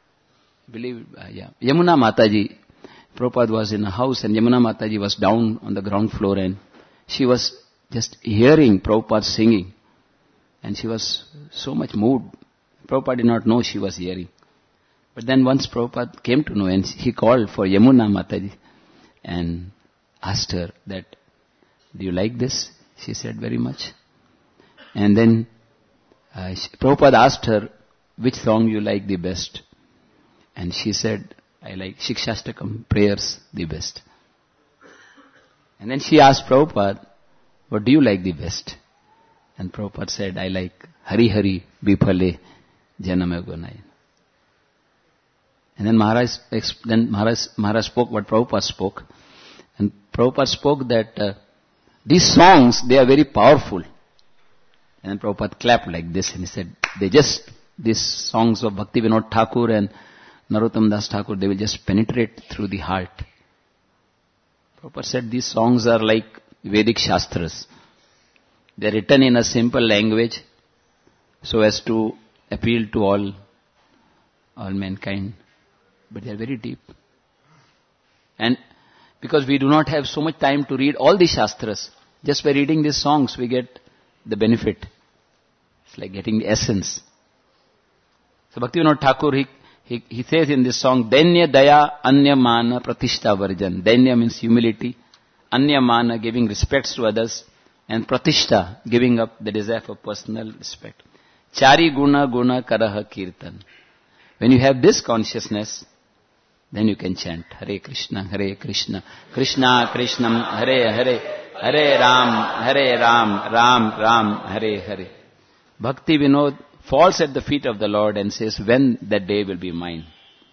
A: Yamuna Mataji, Prabhupada was in a house and Yamuna Mataji was down on the ground floor and she was just hearing Prabhupada singing. And she was so much moved. Prabhupada did not know she was hearing. But then once Prabhupada came to know, and he called for Yamuna Mataji and asked her that, do you like this? She said, very much. And then Prabhupada asked her, which song you like the best? And she said, I like Shikshashtakam, prayers the best. And then she asked Prabhupada, what do you like the best? And Prabhupada said, I like Hari Hari Bifale Janame Gunai. And then Maharaj spoke what Prabhupada spoke. And Prabhupada spoke that these songs, they are very powerful. And then Prabhupada clapped like this and he said, these songs of Bhakti Vinod Thakur and Narottam Das Thakur, they will just penetrate through the heart. Prabhupada said these songs are like Vedic Shastras. They are written in a simple language so as to appeal to all mankind. But they are very deep. And because we do not have so much time to read all the Shastras, just by reading these songs we get the benefit. It's like getting the essence. So Bhaktivinoda Thakur, he says in this song, Dainya Daya Anya Mana Pratishta Varjan. Dainya means humility. Anya Mana, giving respects to others. And Pratishta, giving up the desire for personal respect. Chari Guna Guna Karaha Kirtan. When you have this consciousness, then you can chant Hare Krishna, Krishna Krishnam, Hare Hare, Hare Ram, Ram Ram, Hare Hare. Bhakti Vinod falls at the feet of the Lord and says, when that day will be mine.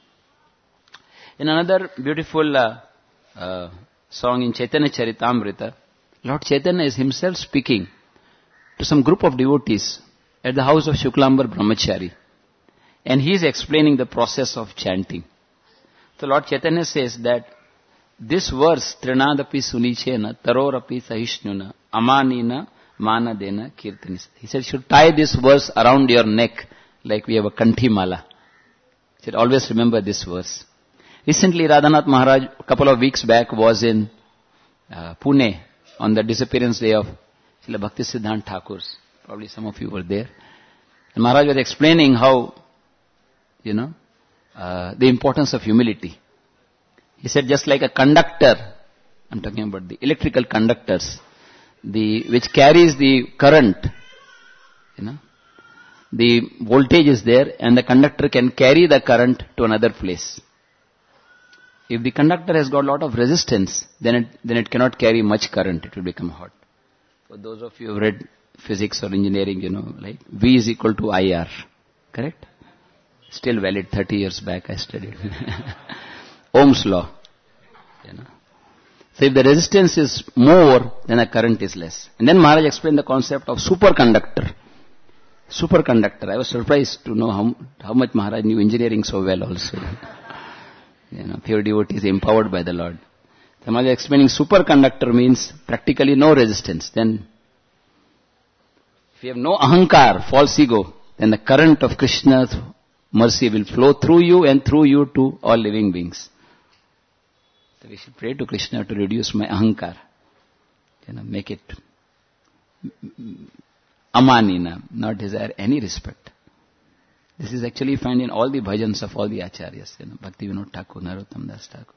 A: In another beautiful song in Chaitanya Charitamrita, Lord Chaitanya is himself speaking to some group of devotees at the house of Shuklambar Brahmachari. And he is explaining the process of chanting. So Lord Chaitanya says that this verse, Trinadapi Sunichena, Tarorapi Sahishnuna, Amanina, Manadena, Kirtanis. He said, you should tie this verse around your neck like we have a Kanthi Mala. He said, always remember this verse. Recently, Radhanath Maharaj, a couple of weeks back, was in Pune on the disappearance day of Srila Bhaktisiddhanta Thakur. Probably some of you were there. And Maharaj was explaining how, the importance of humility. He said, just like a conductor, I'm talking about the electrical conductors, which carries the current, the voltage is there and the conductor can carry the current to another place. If the conductor has got a lot of resistance, then it cannot carry much current, it will become hot. For those of you who have read physics or engineering, like V is equal to IR, correct? Still valid, 30 years back I studied. Ohm's law. So if the resistance is more, then the current is less. And then Maharaj explained the concept of superconductor. Superconductor. I was surprised to know how much Maharaj knew engineering so well also. Pure devotee is empowered by the Lord. So Maharaj explaining superconductor means practically no resistance. Then if you have no ahankar, false ego, then the current of Krishna's mercy will flow through you and through you to all living beings. So we should pray to Krishna to reduce my ahankar. Make it amanina, not desire any respect. This is actually found in all the bhajans of all the acharyas, Bhakti Vinod Thakur, Narottam Das Thakur.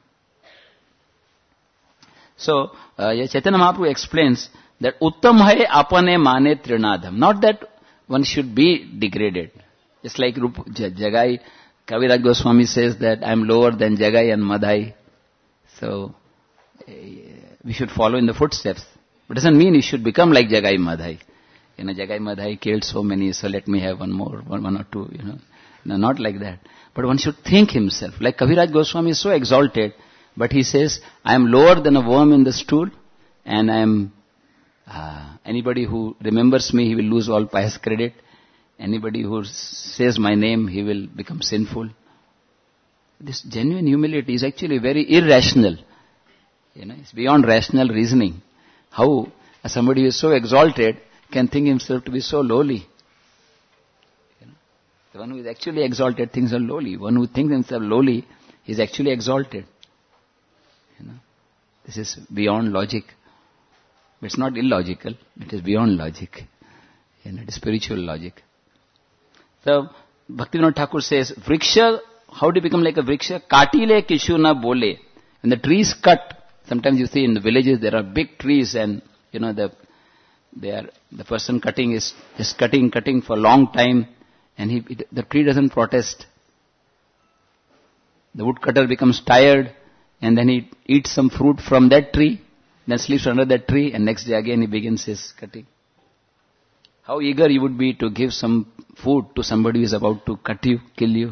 A: So, Chaitanya Mahaprabhu explains that Uttam hai apane mane trinadham. Not that one should be degraded. Just like Jagai, Kaviraj Goswami says that I am lower than Jagai and Madhai. So, we should follow in the footsteps. But it doesn't mean you should become like Jagai Madhai. Jagai Madhai killed so many, so let me have one or two, No, not like that. But one should think himself. Like Kaviraj Goswami is so exalted, but he says, I am lower than a worm in the stool, and I am, anybody who remembers me, he will lose all pious credit. Anybody who says my name, he will become sinful. This genuine humility is actually very irrational. It's beyond rational reasoning. How somebody who is so exalted can think himself to be so lowly. The one who is actually exalted thinks are lowly. One who thinks himself lowly is actually exalted. This is beyond logic. It's not illogical. It is beyond logic. It is spiritual logic. So, Bhaktivinoda Thakur says, Vriksha, how do you become like a Vriksha? Katile kishu na bole. When the trees cut, sometimes you see in the villages there are big trees and, the person cutting is just cutting for a long time and the tree doesn't protest. The woodcutter becomes tired and then he eats some fruit from that tree, then sleeps under that tree and next day again he begins his cutting. How eager you would be to give some food to somebody who is about to cut you, kill you.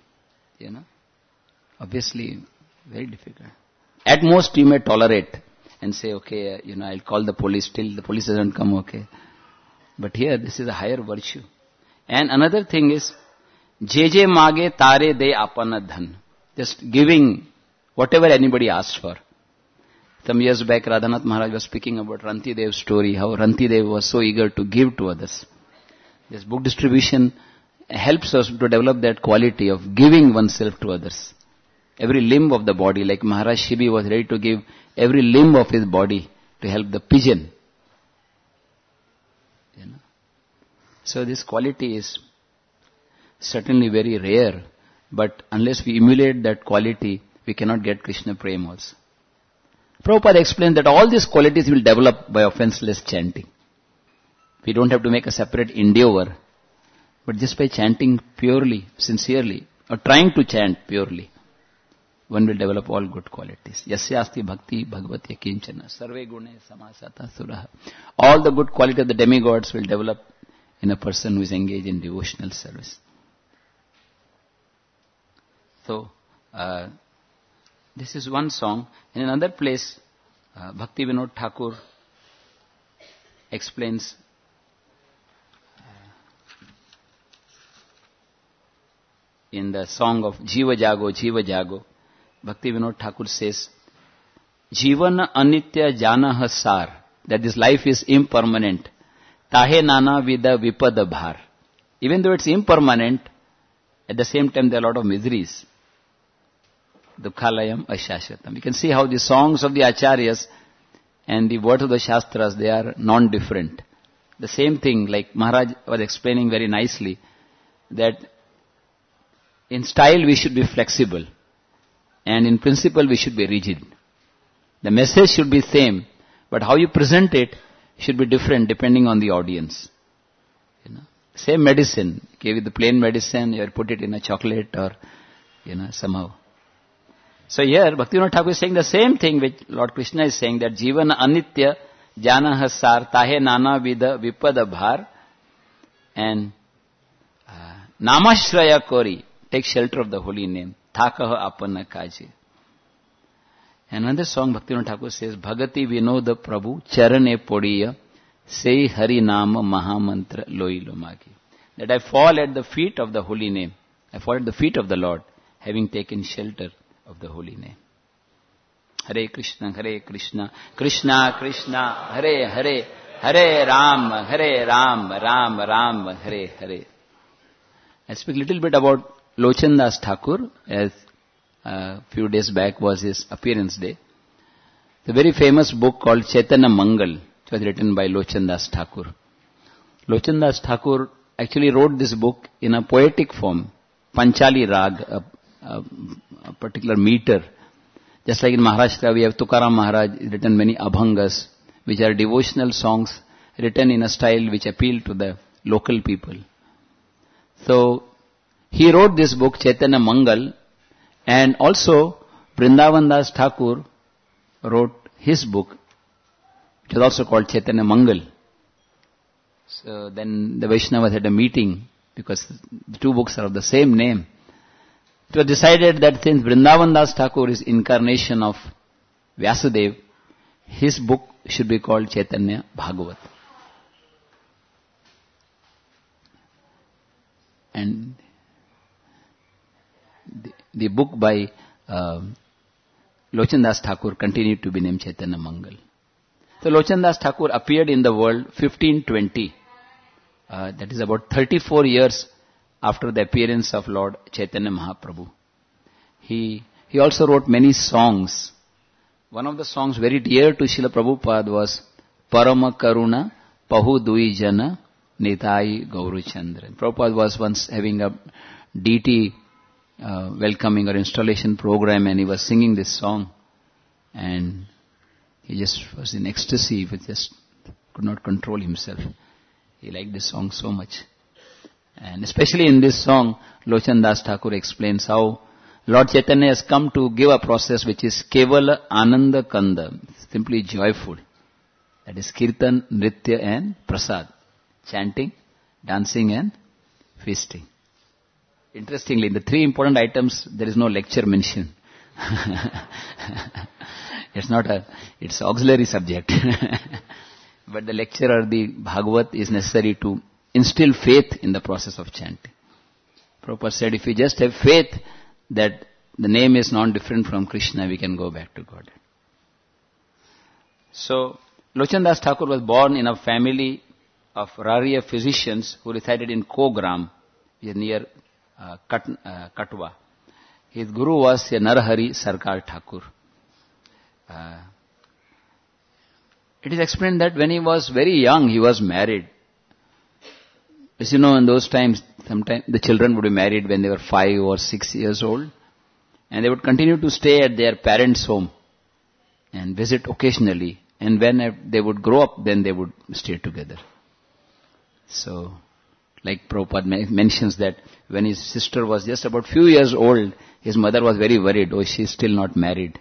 A: Obviously, very difficult. At most you may tolerate and say, okay, I'll call the police till the police doesn't come, okay. But here, this is a higher virtue. And another thing is, je mage tare de apana dhan. Just giving whatever anybody asks for. Some years back, Radhanath Maharaj was speaking about Rantidev's story, how Rantidev was so eager to give to others. This book distribution helps us to develop that quality of giving oneself to others. Every limb of the body, like Maharaj Shibi was ready to give every limb of his body to help the pigeon. So this quality is certainly very rare, but unless we emulate that quality, we cannot get Krishna Prem also. Prabhupada explained that all these qualities will develop by offenseless chanting. We don't have to make a separate endeavor, but just by chanting purely, sincerely, or trying to chant purely, one will develop all good qualities. Yasyasti bhakti bhagavati kinchana sarve gune samasata suraha. All the good quality of the demigods will develop in a person who is engaged in devotional service. So, this is one song. In another place, Bhaktivinoda Thakur explains in the song of Jiva Jago, Bhaktivinoda Thakur says, Jivana anitya janah sar, that this life is impermanent. Tahe nana vida vipada bhar. Even though it's impermanent, at the same time there are a lot of miseries. Dukhalayam ashashvatam. You can see how the songs of the acharyas and the words of the shastras, they are non-different. The same thing, like Maharaj was explaining very nicely, that in style we should be flexible, and in principle we should be rigid. The message should be same, but how you present it should be different depending on the audience. Same medicine, okay, with the plain medicine, you put it in a chocolate or, somehow. So here, Bhaktivinoda Thakur is saying the same thing which Lord Krishna is saying, that Jivana anitya janah sar tahe nana vida vipada bhar, and namashraya kori, take shelter of the holy name, thakah apana kaji. And another song Bhaktivinoda Thakur says, Bhagati vinoda prabhu charane podiya sei hari nama mahamantra loi lomagi. That I fall at the feet of the holy name. I fall at the feet of the Lord, having taken shelter of the holy name. Hare Krishna, Krishna Krishna, Hare Hare, Hare Ram, Ram Ram, Hare Hare. I speak a little bit about Lochan Das Thakur, as a few days back was his appearance day. The very famous book called Chaitanya Mangal, which was written by Lochan Das Thakur. Lochan Das Thakur actually wrote this book in a poetic form, Panchali Rag, a particular meter. Just like in Maharashtra, we have Tukaram Maharaj written many abhangas, which are devotional songs written in a style which appeal to the local people. So, he wrote this book, Chaitanya Mangal, and also Vrindavan Das Thakur wrote his book, which is also called Chaitanya Mangal. So then the Vaishnavas had a meeting, because the two books are of the same name. It was decided that since Vrindavan Das Thakur is incarnation of Vyasadeva, his book should be called Chaitanya Bhagavat. And the book by Lochan Das Thakur continued to be named Chaitanya Mangal. So Lochan Das Thakur appeared in the world 1520. That is about 34 years after the appearance of Lord Chaitanya Mahaprabhu. He also wrote many songs. One of the songs very dear to Srila Prabhupada was Parama Karuna Pahu Dui Jana Nitai Gauru Chandra. Prabhupada was once having a deity welcoming or installation program, and he was singing this song, and he just was in ecstasy, but just could not control himself. He liked this song so much. And especially in this song, Lochan Das Thakur explains how Lord Chaitanya has come to give a process which is Kevala Ananda Kanda, simply joyful. That is Kirtan, Nritya and Prasad. Chanting, dancing and feasting. Interestingly, in the three important items, there is no lecture mentioned. It's auxiliary subject. But the lecture or the Bhagavat is necessary to instill faith in the process of chanting. Prabhupada said, if we just have faith that the name is non-different from Krishna, we can go back to God. So, Lochan Das Thakur was born in a family of Rariya physicians who resided in Kogram, near Katwa. His guru was Narahari Sarkar Thakur. It is explained that when he was very young, he was married. As you know, in those times, sometimes the children would be married when they were 5 or 6 years old, and they would continue to stay at their parents' home and visit occasionally. And when they would grow up, then they would stay together. So, like Prabhupada mentions that when his sister was just about few years old, his mother was very worried. Oh, she's still not married.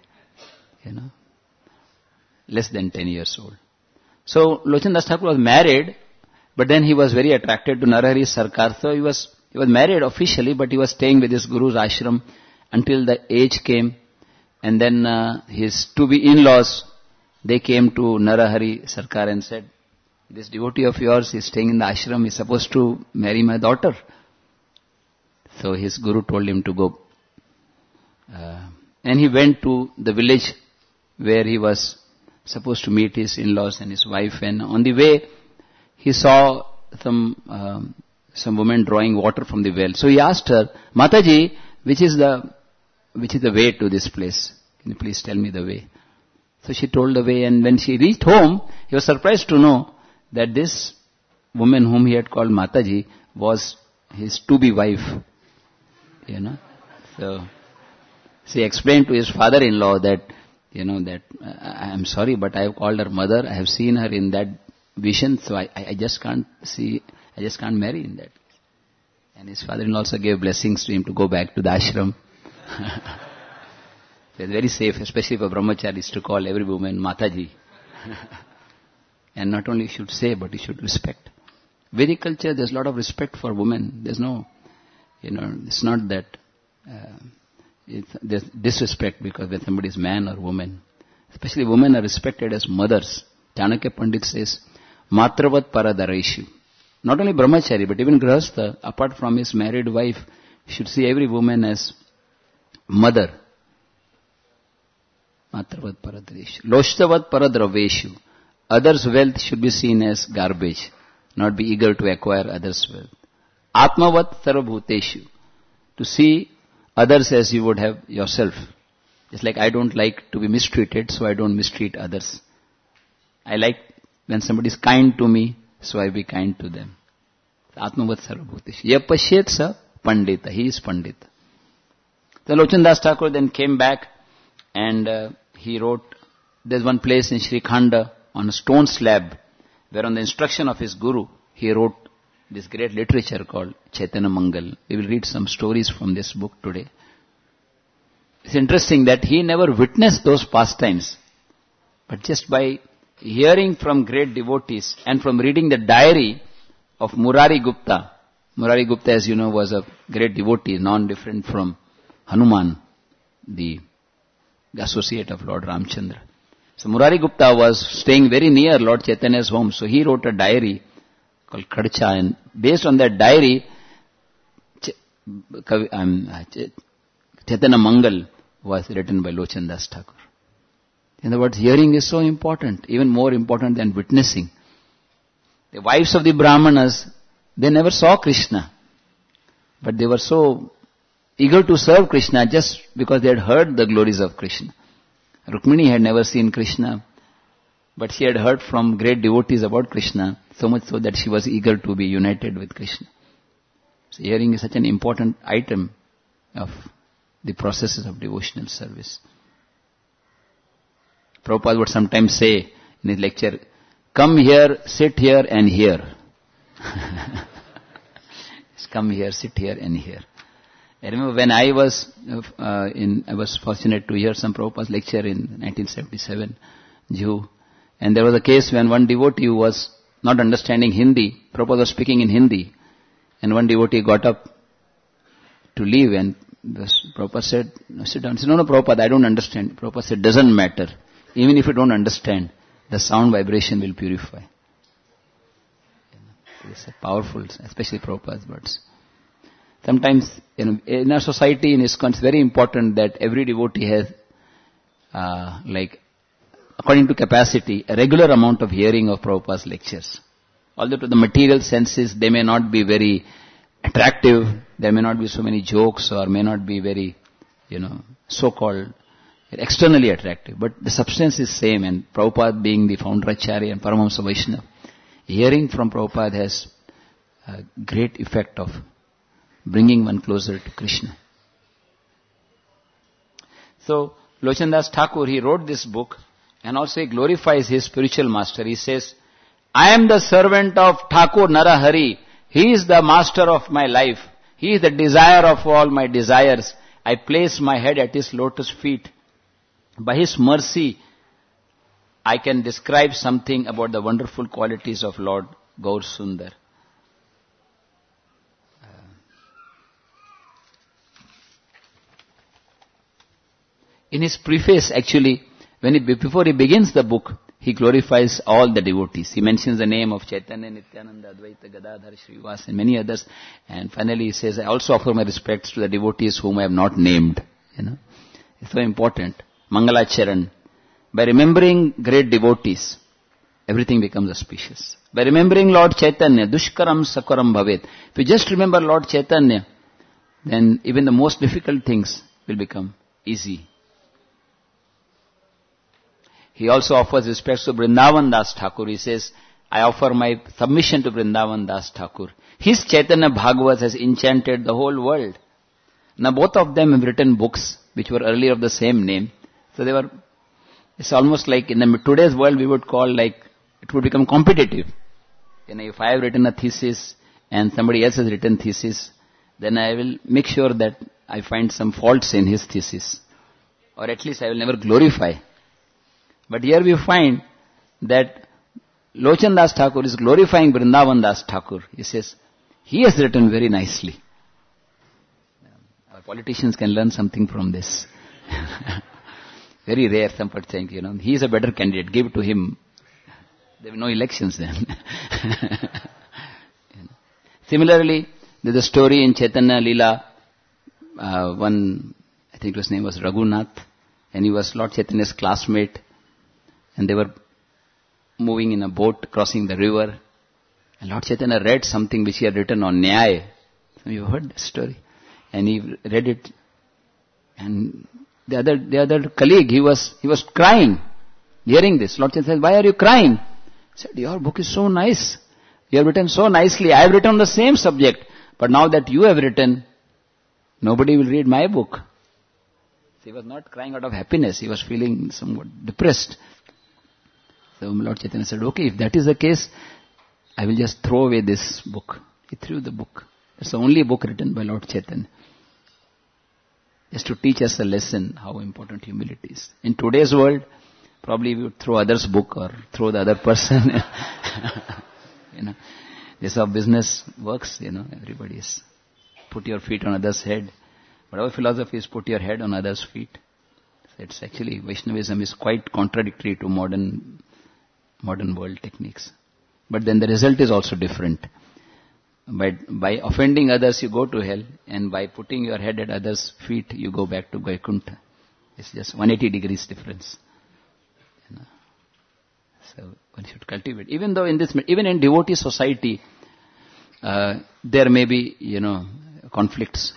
A: Less than 10 years old. So, Lochan Das Thakur was married, but then he was very attracted to Narahari Sarkar. So he was married officially, but he was staying with his guru's ashram until the age came. And then his to-be in-laws, they came to Narahari Sarkar and said, this devotee of yours is staying in the ashram, is supposed to marry my daughter. So his guru told him to go. And he went to the village where he was supposed to meet his in-laws and his wife. And on the way, he saw some woman drawing water from the well. So he asked her, Mataji, which is the way to this place? Can you please tell me the way? So she told the way, and when she reached home, he was surprised to know that this woman whom he had called Mataji was his to-be wife. So she explained to his father-in-law that, I am sorry, but I have called her mother. I have seen her in that vision, so I just can't marry in that. And his father-in-law also gave blessings to him to go back to the ashram. It's very safe, especially for brahmacharis, to call every woman Mataji. And not only should say, but he should respect. Vedic culture, there's a lot of respect for women. There's no, it's not that there's disrespect because when somebody is man or woman. Especially women are respected as mothers. Chanakya Pandit says, Matravat Paradareshu. Not only brahmachari, but even grahastha, apart from his married wife, should see every woman as mother. Matravat Paradareshu. Loshtavat Paradraveshu. Others' wealth should be seen as garbage, not be eager to acquire others' wealth. Atmavat Sarvabhuteshu. To see others as you would have yourself. Just like I don't like to be mistreated, so I don't mistreat others. I like when somebody is kind to me, so I be kind to them. Atmavat Sarvabhuteshu. Yapashyet sa Pandita. He is Pandita. So Lochan Das Thakur then came back and he wrote, there's one place in Sri Khanda on a stone slab where on the instruction of his guru, he wrote this great literature called Chaitanya Mangal. We will read some stories from this book today. It's interesting that he never witnessed those pastimes, but just by hearing from great devotees and from reading the diary of Murari Gupta. Murari Gupta, as you know, was a great devotee, non-different from Hanuman, the associate of Lord Ramchandra. So Murari Gupta was staying very near Lord Chaitanya's home, so he wrote a diary called Khadcha, and based on that diary, Chaitanya Mangal was written by Lochan Das Thakur. In other words, hearing is so important, even more important than witnessing. The wives of the Brahmanas, they never saw Krishna, but they were so eager to serve Krishna just because they had heard the glories of Krishna. Rukmini had never seen Krishna, But she had heard from great devotees about Krishna, so much so that she was eager to be united with Krishna. So hearing is such an important item of the processes of devotional service. Prabhupada would sometimes say in his lecture, come here, sit here and hear. Come here, sit here and hear. I remember when I was fortunate to hear some Prabhupada's lecture in 1977, Jew, and there was a case when one devotee who was not understanding Hindi, Prabhupada was speaking in Hindi, and one devotee got up to leave, and Prabhupada said, sit down. He said, no, Prabhupada, I don't understand. Prabhupada said, doesn't matter. Even if you don't understand, the sound vibration will purify. It's powerful, especially Prabhupada's words. Sometimes, in our society, in ISKCON, it's very important that every devotee has, according to capacity, a regular amount of hearing of Prabhupada's lectures. Although to the material senses, they may not be very attractive, there may not be so many jokes, or may not be very, so-called externally attractive, but the substance is same, and Prabhupada being the founder Acharya and Paramahamsa Vaishnava, hearing from Prabhupada has a great effect of bringing one closer to Krishna. So, Lochan Das Thakur, he wrote this book, and also he glorifies his spiritual master. He says, I am the servant of Thakur Narahari. He is the master of my life. He is the desire of all my desires. I place my head at his lotus feet. By his mercy, I can describe something about the wonderful qualities of Lord Gaur Sundar. In his preface, actually, before he begins the book, he glorifies all the devotees. He mentions the name of Chaitanya, Nityananda, Advaita, Gadadhar, Srivas, and many others. And finally he says, I also offer my respects to the devotees whom I have not named. It's so important. Mangalacharan. By remembering great devotees, everything becomes auspicious. By remembering Lord Chaitanya, Dushkaram Sakaram Bhavet. If you just remember Lord Chaitanya, then even the most difficult things will become easy. He also offers respects to Vrindavan Das Thakur. He says, I offer my submission to Vrindavan Das Thakur. His Chaitanya Bhagavat has enchanted the whole world. Now both of them have written books which were earlier of the same name. So it's almost like in today's world we would call it would become competitive. If I have written a thesis and somebody else has written thesis, then I will make sure that I find some faults in his thesis. Or at least I will never glorify. But here we find that Lochan Das Thakur is glorifying Vrindavan Das Thakur. He says, he has written very nicely. Our politicians can learn something from this. Very rare, somebody saying, he is a better candidate, give it to him. There will be no elections then. Similarly, there's a story in Chaitanya Leela, I think his name was Raghunath, and he was Lord Chaitanya's classmate, and they were moving in a boat crossing the river, and Lord Chaitanya read something which he had written on Nyaya. You heard the story, and he read it, and the other colleague, he was crying, hearing this. Lord Chaitanya said, why are you crying? He said, your book is so nice. You have written so nicely. I have written on the same subject, but now that you have written, nobody will read my book. He was not crying out of happiness. He was feeling somewhat depressed. So Lord Chaitanya said, okay, if that is the case, I will just throw away this book. He threw the book. It's the only book written by Lord Chaitanya. Just to teach us a lesson how important humility is. In today's world, probably we would throw others' book or throw the other person. This is how business works, everybody is put your feet on others' head. But our philosophy is put your head on others' feet. So it's actually, Vaishnavism is quite contradictory to modern world techniques. But then the result is also different. By offending others, you go to hell, and by putting your head at others' feet, you go back to Vaikuntha. It's just 180 degrees difference. So one should cultivate. Even in devotee society, there may be, conflicts.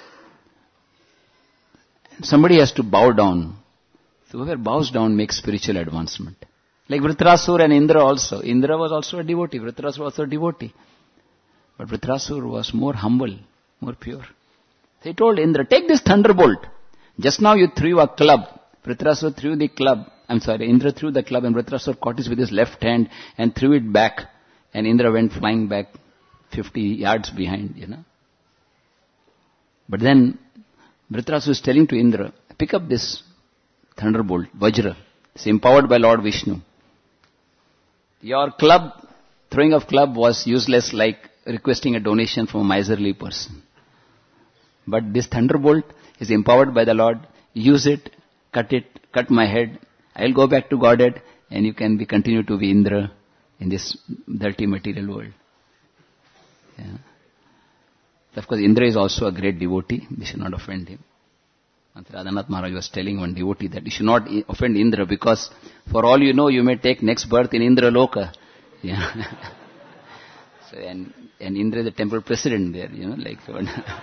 A: Somebody has to bow down. So whoever bows down makes spiritual advancement. Like Vritrasura and Indra also. Indra was also a devotee. Vritrasura was also a devotee. But Vritrasura was more humble, more pure. So he told Indra, take this thunderbolt. Just now you threw a club. Vritrasura threw the club. Indra threw the club and Vritrasura caught it with his left hand and threw it back. And Indra went flying back 50 yards behind. But then Vritrasura is telling to Indra, pick up this thunderbolt, Vajra. It's empowered by Lord Vishnu. Your club, throwing of club was useless like requesting a donation from a miserly person. But this thunderbolt is empowered by the Lord. Use it, cut my head. I'll go back to Godhead and you can continue to be Indra in this dirty material world. Yeah. Of course, Indra is also a great devotee. We should not offend him. Radhanath Maharaj was telling one devotee that you should not offend Indra because for all you know, you may take next birth in Indra Loka. Yeah. So, and Indra is the temple president there, like so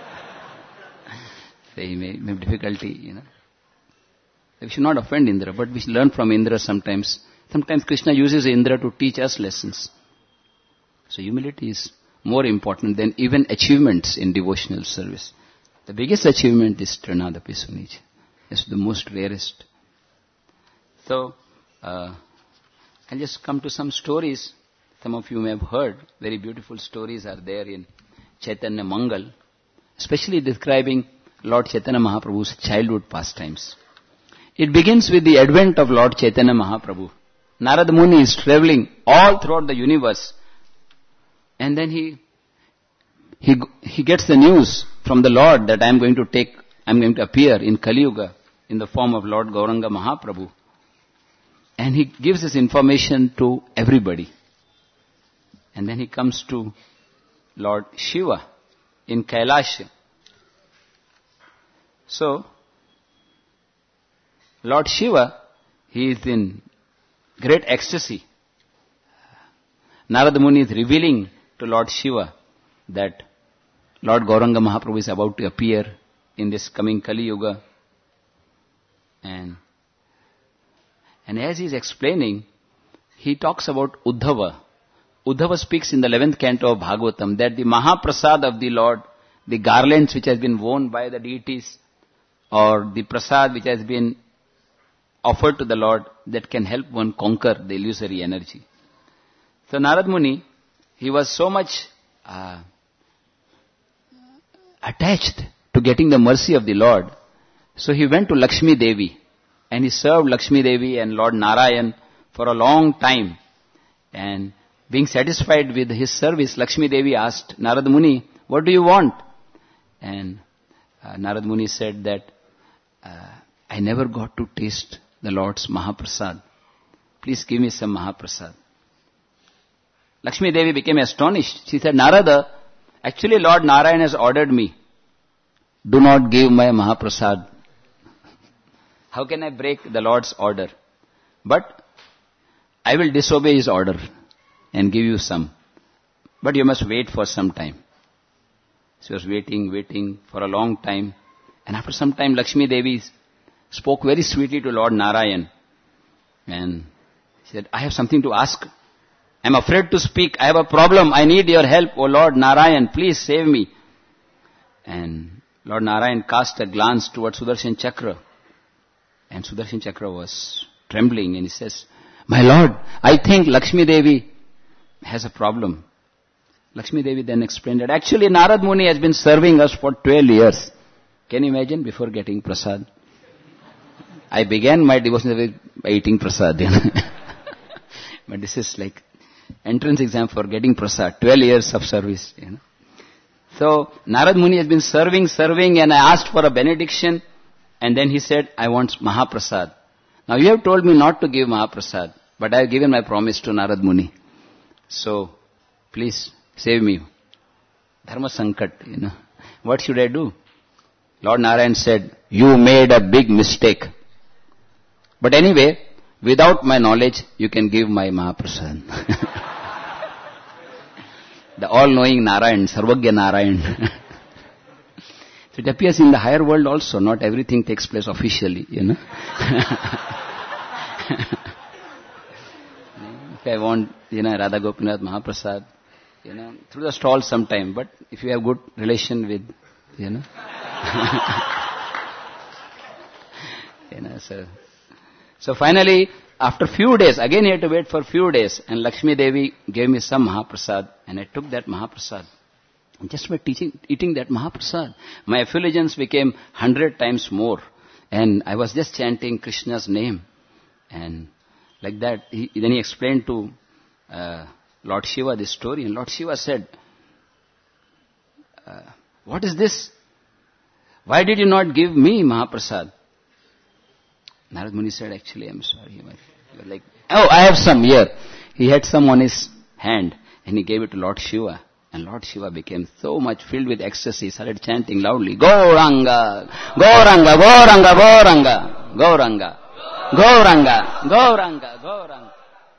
A: he may have difficulty, We should not offend Indra, but we should learn from Indra sometimes. Sometimes Krishna uses Indra to teach us lessons. So humility is more important than even achievements in devotional service. The biggest achievement is Trinadapi Sunija. It's the most rarest. So, I'll just come to some stories. Some of you may have heard. Very beautiful stories are there in Chaitanya Mangal, especially describing Lord Chaitanya Mahaprabhu's childhood pastimes. It begins with the advent of Lord Chaitanya Mahaprabhu. Narad Muni is traveling all throughout the universe. And then he gets the news from the Lord that I'm going to appear in Kali Yuga in the form of Lord Gauranga Mahaprabhu. And he gives this information to everybody. And then he comes to Lord Shiva in Kailash. So, Lord Shiva, he is in great ecstasy. Narada Muni is revealing to Lord Shiva that Lord Gauranga Mahaprabhu is about to appear in this coming Kali Yuga. And as he is explaining, he talks about Uddhava. Uddhava speaks in the 11th canto of Bhagavatam that the Mahaprasad of the Lord, the garlands which has been worn by the deities, or the prasad which has been offered to the Lord, that can help one conquer the illusory energy. So Narad Muni, he was so much attached to getting the mercy of the Lord. So he went to Lakshmi Devi and he served Lakshmi Devi and Lord Narayan for a long time. And being satisfied with his service, Lakshmi Devi asked Narad Muni, what do you want? And Narad Muni said that, I never got to taste the Lord's Mahaprasad. Please give me some Mahaprasad. Lakshmi Devi became astonished. She said, Narada, actually Lord Narayan has ordered me, do not give my Mahaprasad. How can I break the Lord's order? But I will disobey his order and give you some. But you must wait for some time. She was waiting for a long time. And after some time, Lakshmi Devi spoke very sweetly to Lord Narayan. And she said, I have something to ask. I am afraid to speak. I have a problem. I need your help. Oh Lord Narayan, please save me. And Lord Narayan cast a glance towards Sudarshan Chakra. And Sudarshan Chakra was trembling and he says, my Lord, I think Lakshmi Devi has a problem. Lakshmi Devi then explained that actually Narad Muni has been serving us for 12 years. Can you imagine before getting prasad? I began my devotion by eating prasad. But this is like entrance exam for getting prasad. 12 years of service. So Narad Muni has been serving and I asked for a benediction. And then he said, I want Mahaprasad. Now you have told me not to give Mahaprasad. But I have given my promise to Narad Muni. So please save me. Dharma Sankat, What should I do? Lord Narayan said, you made a big mistake. But anyway, without my knowledge, you can give my Mahaprasad. The all-knowing Narayan, Sarvagya Narayan. So it appears in the higher world also, not everything takes place officially, I want, Radha Gopinath Mahaprasad, through the stall sometime. But if you have good relation with, So finally, after few days, again he had to wait for few days, and Lakshmi Devi gave me some Mahaprasad, and I took that Mahaprasad. And just by eating that Mahaprasad, my effulgence became 100 times more. And I was just chanting Krishna's name. And like that, then he explained to Lord Shiva this story. And Lord Shiva said, what is this? Why did you not give me Mahaprasad? Narad Muni said, actually, I'm sorry. He was like, oh, I have some here. He had some on his hand, and he gave it to Lord Shiva. And Lord Shiva became so much filled with ecstasy, started chanting loudly, Gauranga, Gauranga, Gauranga, Gauranga, Gauranga, Gauranga, Gauranga, Gauranga.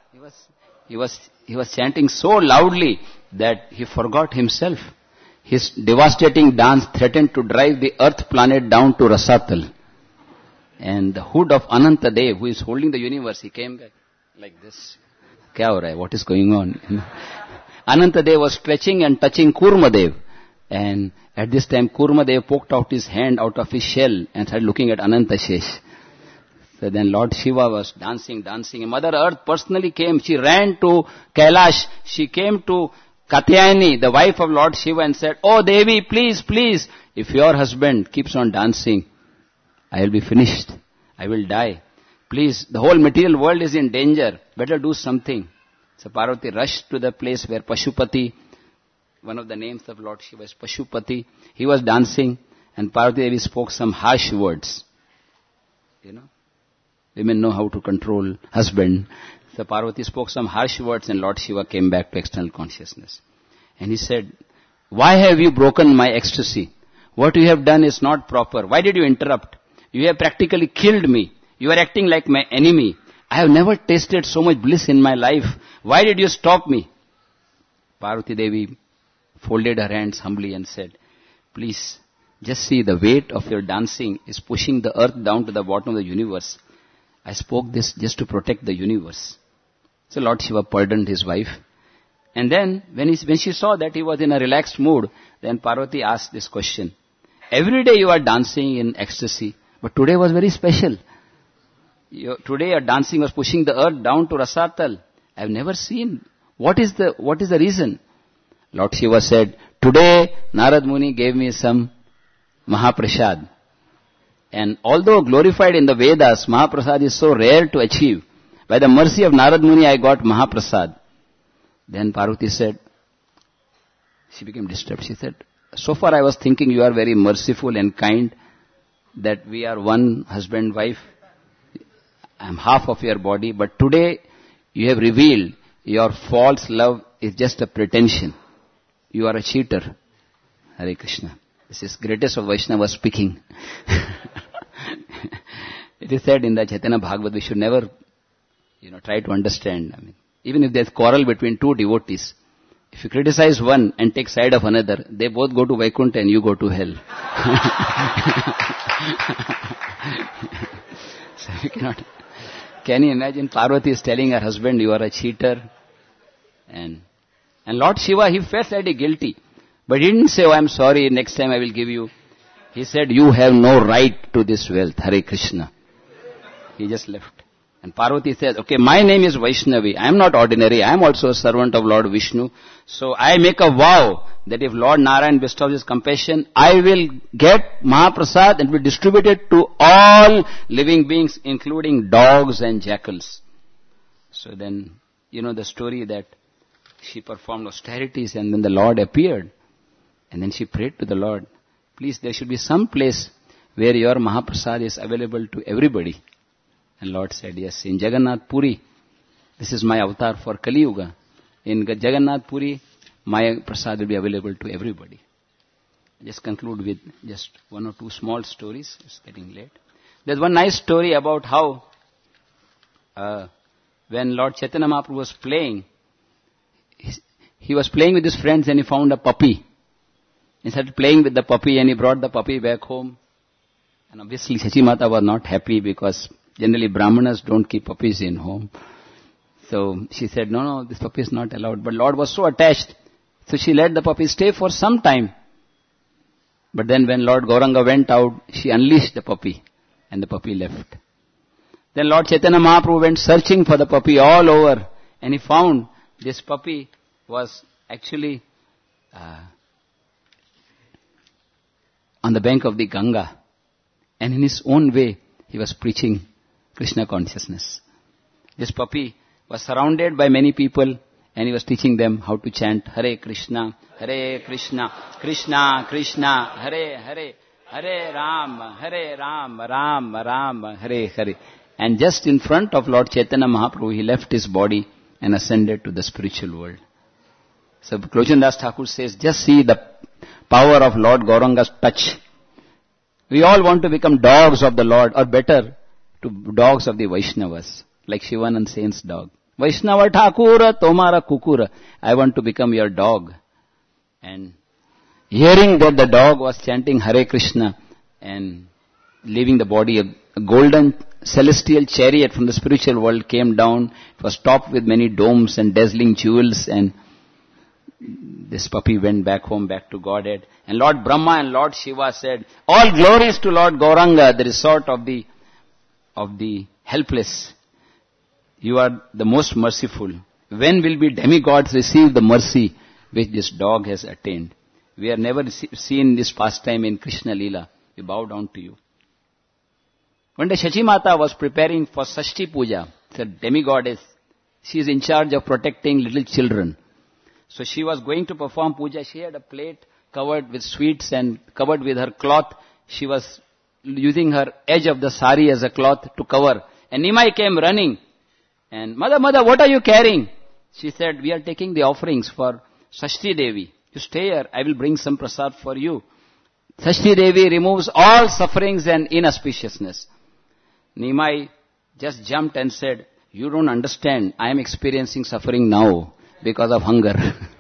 A: He was chanting so loudly that he forgot himself. His devastating dance threatened to drive the earth planet down to Rasatal. And the hood of Anantadev, who is holding the universe, he came back like this. Kya ho raha hai? What is going on? Anantadev was stretching and touching Kurmadev. And at this time, Kurmadev poked out his hand out of his shell and started looking at Anantashesh. So then Lord Shiva was dancing. And Mother Earth personally came. She ran to Kailash. She came to Katyayani, the wife of Lord Shiva, and said, oh Devi, please, if your husband keeps on dancing, I will be finished. I will die. Please, the whole material world is in danger. Better do something. So Parvati rushed to the place where Pashupati, one of the names of Lord Shiva is Pashupati, he was dancing, and Parvati Devi spoke some harsh words. Women know how to control husband. So Parvati spoke some harsh words, and Lord Shiva came back to external consciousness. And he said, why have you broken my ecstasy? What you have done is not proper. Why did you interrupt? You have practically killed me. You are acting like my enemy. I have never tasted so much bliss in my life. Why did you stop me? Parvati Devi folded her hands humbly and said, please, just see the weight of your dancing is pushing the earth down to the bottom of the universe. I spoke this just to protect the universe. So Lord Shiva pardoned his wife. And then when she saw that he was in a relaxed mood, then Parvati asked this question. Every day you are dancing in ecstasy, but today was very special. Today your dancing was pushing the earth down to Rasatal. I have never seen. What is the reason? Lord Shiva said, today Narad Muni gave me some Mahaprasad. And although glorified in the Vedas, Mahaprasad is so rare to achieve. By the mercy of Narad Muni, I got Mahaprasad. Then Parvati said, she became disturbed. She said, so far I was thinking you are very merciful and kind, that we are one husband, wife. I am half of your body, but today you have revealed your false love is just a pretension. You are a cheater. Hare Krishna. This is greatest of Vaishnava speaking. It is said in the Chaitanya Bhagavad, we should never, try to understand. Even if there is quarrel between two devotees, if you criticize one and take side of another, they both go to Vaikuntha and you go to hell. So you cannot. Can you imagine Parvati is telling her husband, you are a cheater? And Lord Shiva, he felt slightly guilty. But he didn't say, oh, I'm sorry, next time I will give you. He said, you have no right to this wealth. Hare Krishna. He just left. And Parvati says, okay, my name is Vaishnavi. I am not ordinary. I am also a servant of Lord Vishnu. So I make a vow that if Lord Narayan bestows his compassion, I will get Mahaprasad and will distribute it to all living beings, including dogs and jackals. So then, the story that she performed austerities and then the Lord appeared. And then she prayed to the Lord, please, there should be some place where your Mahaprasad is available to everybody. And Lord said, yes, in Jagannath Puri, this is my avatar for Kali Yuga. In Jagannath Puri, my prasad will be available to everybody. I just conclude with just one or two small stories. It's getting late. There's one nice story about how when Lord Chaitanya Mahaprabhu was playing, he was playing with his friends and he found a puppy. He started playing with the puppy and he brought the puppy back home. And obviously Shachi Mata was not happy because generally Brahmanas don't keep puppies in home. So she said, no, this puppy is not allowed. But Lord was so attached. So she let the puppy stay for some time. But then when Lord Gauranga went out, she unleashed the puppy. And the puppy left. Then Lord Chaitanya Mahaprabhu went searching for the puppy all over. And he found this puppy was actually on the bank of the Ganga. And in his own way, he was preaching Krishna consciousness. This puppy was surrounded by many people and he was teaching them how to chant Hare Krishna, Krishna Krishna, Hare Hare, Hare Ram, Ram Ram, Hare Hare. And just in front of Lord Chaitanya Mahaprabhu, he left his body and ascended to the spiritual world. So Lochand Das Thakur says, just see the power of Lord Gauranga's touch. We all want to become dogs of the Lord, or better, to dogs of the Vaishnavas, like Shivanand Sen's dog. Vaishnava Thakura, Tomara Kukura. I want to become your dog. And hearing that the dog was chanting Hare Krishna and leaving the body, a golden celestial chariot from the spiritual world came down. It was topped with many domes and dazzling jewels, and this puppy went back home, back to Godhead. And Lord Brahma and Lord Shiva said, all glories to Lord Gauranga, the resort of the helpless. You are the most merciful. When will we demigods receive the mercy which this dog has attained? We have never seen this pastime in Krishna Leela. We bow down to you. One day Shachi Mata was preparing for Sashti Puja. The demigoddess. She is in charge of protecting little children. So she was going to perform puja. She had a plate covered with sweets and covered with her cloth. She was using her edge of the sari as a cloth to cover. And Nimai came running. And, Mother, what are you carrying? She said, we are taking the offerings for Sashti Devi. You stay here, I will bring some prasad for you. Sashti Devi removes all sufferings and inauspiciousness. Nimai just jumped and said, you don't understand, I am experiencing suffering now because of hunger.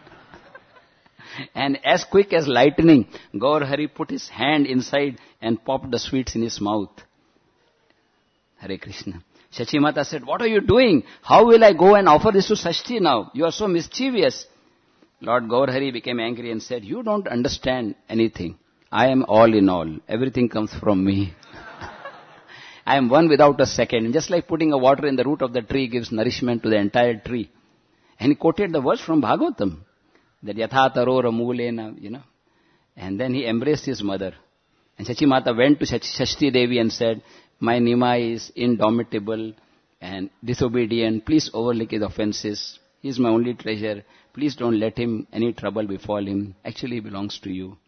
A: And as quick as lightning, Gaur Hari put his hand inside and popped the sweets in his mouth. Hare Krishna. Shachi Mata said, what are you doing? How will I go and offer this to Sashti now? You are so mischievous. Lord Gaur Hari became angry and said, you don't understand anything. I am all in all. Everything comes from me. I am one without a second. Just like putting a water in the root of the tree gives nourishment to the entire tree. And he quoted the verse from Bhagavatam. That yatha tarora mulena, And then he embraced his mother. And Shachi Mata went to Shashti Devi and said, my Nimai is indomitable and disobedient. Please overlook his offenses. He is my only treasure. Please don't let him any trouble befall him. Actually, he belongs to you.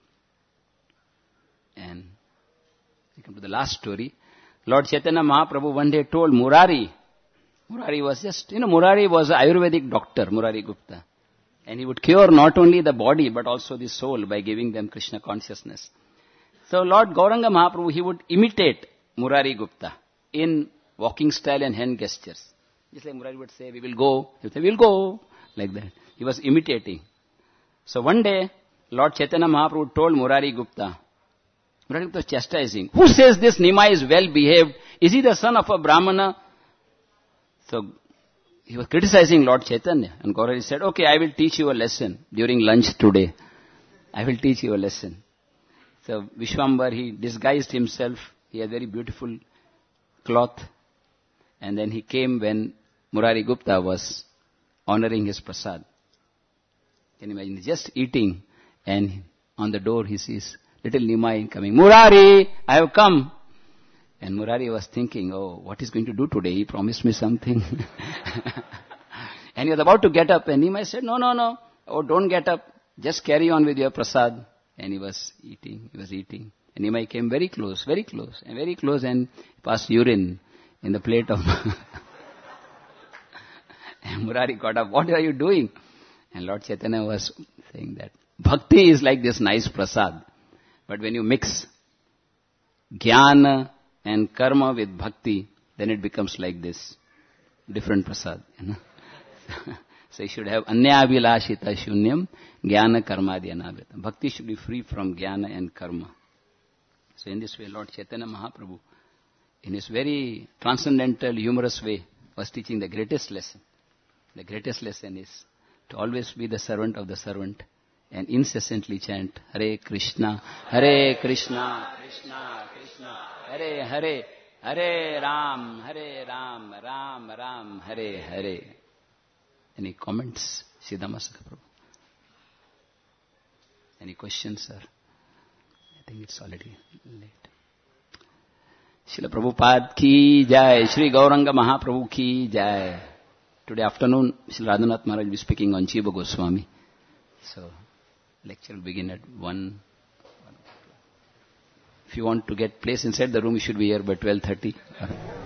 A: And we come to the last story. Lord Chaitanya Mahaprabhu one day told Murari. Murari was Murari was an Ayurvedic doctor, Murari Gupta. And he would cure not only the body but also the soul by giving them Krishna consciousness. So Lord Gauranga Mahaprabhu, he would imitate Murari Gupta in walking style and hand gestures. Just like Murari would say, we will go. He would say, we will go. Like that. He was imitating. So one day, Lord Chaitanya Mahaprabhu told Murari Gupta was chastising. Who says this Nimai is well behaved? Is he the son of a Brahmana? So he was criticizing Lord Chaitanya. And Gaurari said, okay, I will teach you a lesson during lunch today. I will teach you a lesson. So Vishwambar, he disguised himself. He had very beautiful cloth. And then he came when Murari Gupta was honoring his prasad. Can you imagine? He's just eating. And on the door he sees little Nimai coming. Murari, I have come. And Murari was thinking, oh, what is going to do today? He promised me something. And he was about to get up. And Nimai said, no. Oh, don't get up. Just carry on with your prasad. And he was eating. And Nimai came very close, and passed urine in the plate of... And Murari got up. What are you doing? And Lord Chaitanya was saying that bhakti is like this nice prasad. But when you mix jnana and karma with bhakti, then it becomes like this. Different prasad. So you should have anyabhilashita shunyam jnana karmadhi anabhita. Bhakti should be free from jnana and karma. So in this way, Lord Chaitanya Mahaprabhu, in his very transcendental, humorous way, was teaching the greatest lesson. The greatest lesson is to always be the servant of the servant and incessantly chant Hare Krishna, Krishna Krishna, Hare Hare, Hare Ram, Ram Ram, Hare Hare. Any comments, Siddhamasaka Prabhu? Any questions, sir? I think it's already late. Srila Prabhupada ki jai, Shri Gauranga Mahaprabhu ki jai. Today afternoon, Srila Radhanath Maharaj will be speaking on Jiva Goswami. So, lecture will begin at 1. If you want to get place inside the room, you should be here by 12:30.